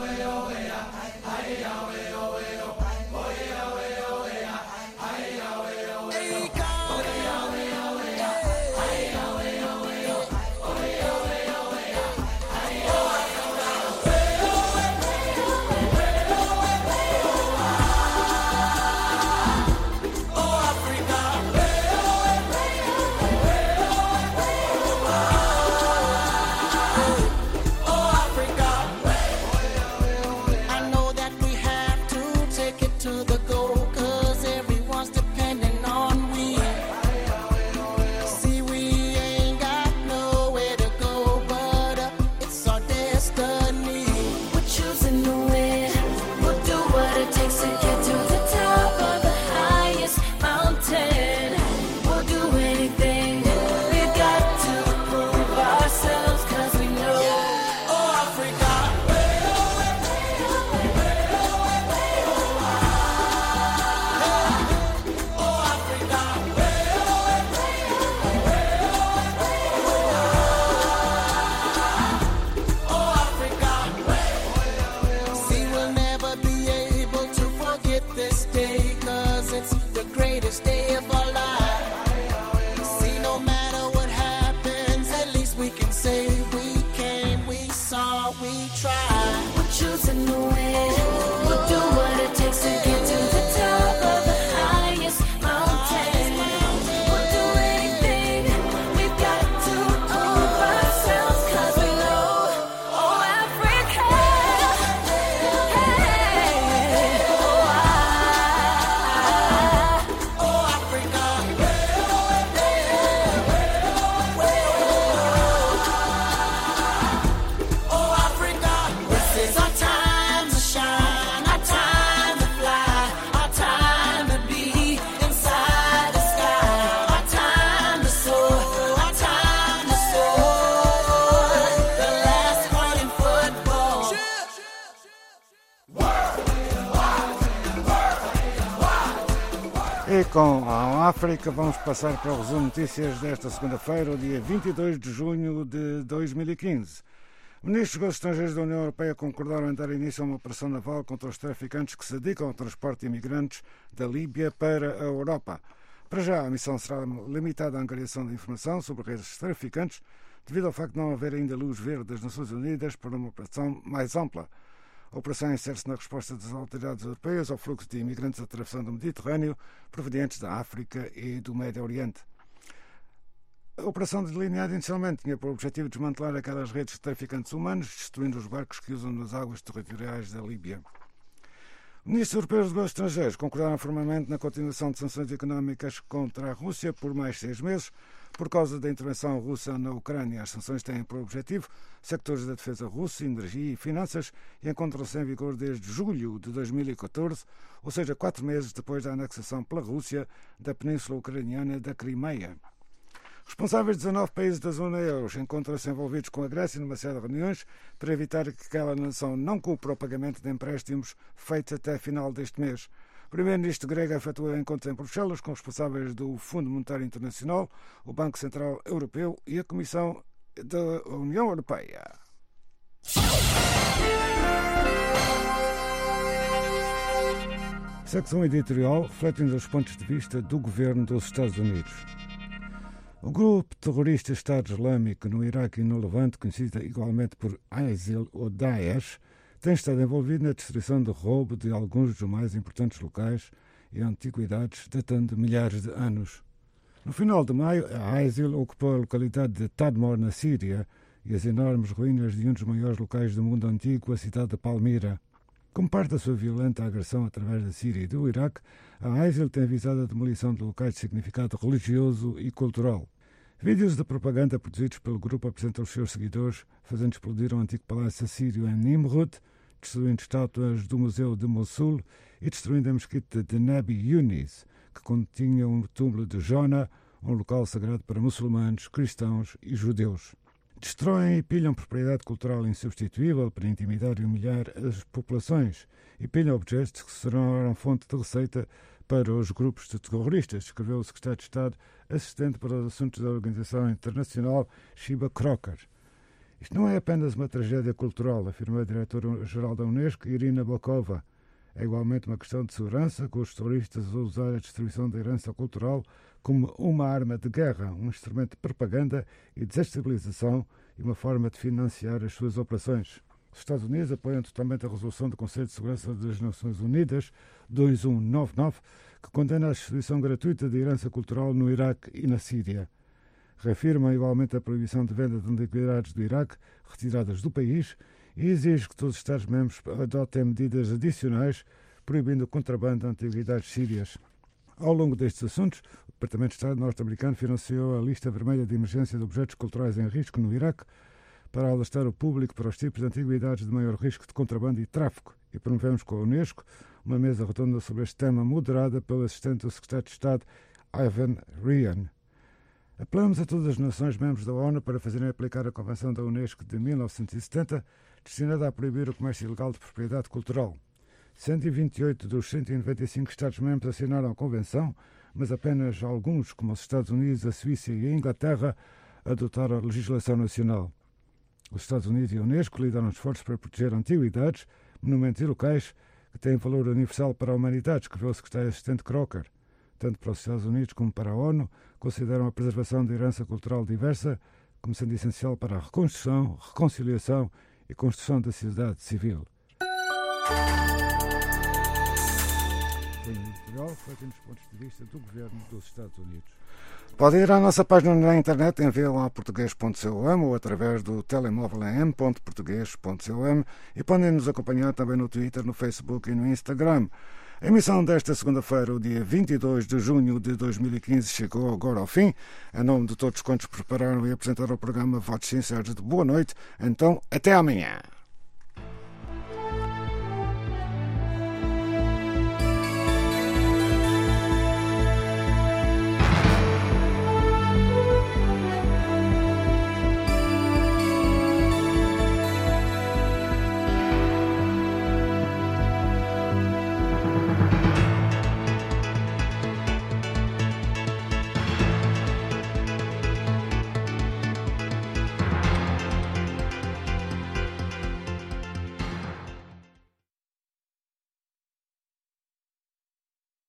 E com a África vamos passar para o resumo de notícias desta segunda-feira, o dia vinte e dois de junho de dois mil e quinze. Ministros dos Estrangeiros da União Europeia concordaram em dar início a uma operação naval contra os traficantes que se dedicam ao transporte de imigrantes da Líbia para a Europa. Para já, a missão será limitada à angariação de informação sobre redes traficantes, devido ao facto de não haver ainda luz verde das Nações Unidas para uma operação mais ampla. A operação insere-se na resposta das autoridades europeias ao fluxo de imigrantes atravessando o Mediterrâneo, provenientes da África e do Médio Oriente. A operação delineada inicialmente tinha por objetivo desmantelar aquelas redes de traficantes humanos, destruindo os barcos que usam nas águas territoriais da Líbia. Os ministros europeus dos negócios estrangeiros concordaram firmemente na continuação de sanções económicas contra a Rússia por mais seis meses, Por causa da intervenção russa na Ucrânia, as sanções têm por objetivo sectores da defesa russa, energia e finanças e encontram-se em vigor desde julho de dois mil e catorze, ou seja, quatro meses depois da anexação pela Rússia da península ucraniana da Crimeia. Responsáveis de dezanove países da zona euro encontram-se envolvidos com a Grécia numa série de reuniões para evitar que aquela nação não cumpra o pagamento de empréstimos feitos até final deste mês. O primeiro-ministro grego efetuou encontros em Bruxelas com responsáveis do Fundo Monetário Internacional, o Banco Central Europeu e a Comissão da União Europeia. Secção editorial refletindo os pontos de vista do governo dos Estados Unidos. O grupo terrorista Estado Islâmico no Iraque e no Levante, conhecido igualmente por ISIL ou Daesh, tem estado envolvido na destruição de roubo de alguns dos mais importantes locais e antiguidades datando de milhares de anos. No final de maio, a ISIL ocupou a localidade de Tadmor, na Síria, e as enormes ruínas de um dos maiores locais do mundo antigo, a cidade de Palmira. Como parte da sua violenta agressão através da Síria e do Iraque, a ISIL tem visado a demolição de locais de significado religioso e cultural. Vídeos de propaganda produzidos pelo grupo apresentam os seus seguidores fazendo explodir um antigo palácio assírio em Nimrud, destruindo estátuas do Museu de Mossul e destruindo a mesquita de Nabi Yunis, que continha um túmulo de Jona, um local sagrado para muçulmanos, cristãos e judeus. Destroem e pilham propriedade cultural insubstituível para intimidar e humilhar as populações e pilham objetos que serão fonte de receita para os grupos de terroristas, escreveu o secretário de Estado assistente para os assuntos da Organização Internacional, Shiba Crocker. Isto não é apenas uma tragédia cultural, afirmou a diretora-geral da Unesco, Irina Bokova. É igualmente uma questão de segurança, com os terroristas a usar a destruição da herança cultural como uma arma de guerra, um instrumento de propaganda e desestabilização e uma forma de financiar as suas operações. Os Estados Unidos apoiam totalmente a resolução do Conselho de Segurança das Nações Unidas dois mil cento e noventa e nove, que condena a destruição gratuita de herança cultural no Iraque e na Síria. Reafirma igualmente a proibição de venda de antiguidades do Iraque retiradas do país e exige que todos os Estados-membros adotem medidas adicionais proibindo o contrabando de antiguidades sírias. Ao longo destes assuntos, o Departamento de Estado norte-americano financiou a lista vermelha de emergência de objetos culturais em risco no Iraque para alertar o público para os tipos de antiguidades de maior risco de contrabando e tráfico, e promovemos com a Unesco uma mesa redonda sobre este tema moderada pelo assistente do secretário de Estado, Ivan Ryan. Apelamos a todas as nações membros da ONU para fazerem aplicar a Convenção da Unesco de mil novecentos e setenta, destinada a proibir o comércio ilegal de propriedade cultural. cento e vinte e oito dos cento e noventa e cinco Estados-membros assinaram a Convenção, mas apenas alguns, como os Estados Unidos, a Suíça e a Inglaterra, adotaram a legislação nacional. Os Estados Unidos e a Unesco lideram esforços para proteger antiguidades, monumentos e locais que têm valor universal para a humanidade, escreveu o secretário assistente Crocker. Tanto para os Estados Unidos como para a ONU, consideram a preservação da herança cultural diversa como sendo essencial para a reconstrução, reconciliação e construção da sociedade civil. Foi um editorial feito nos pontos de vista do governo dos Estados Unidos. Pode ir à nossa página na internet em v l a português ponto com ou através do telemóvel em m ponto português ponto com e podem nos acompanhar também no Twitter, no Facebook e no Instagram. A emissão desta segunda-feira, o dia vinte e dois de junho de dois mil e quinze, chegou agora ao fim. Em nome de todos quantos prepararam e apresentaram o programa Votos Sinceros de boa noite. Então, até amanhã.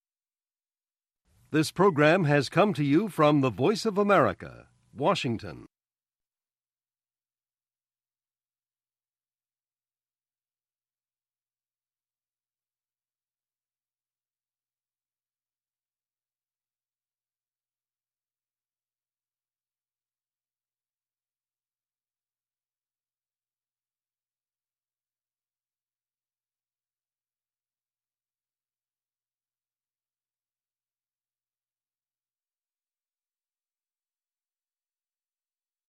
This program has come to you from the Voice of America, Washington.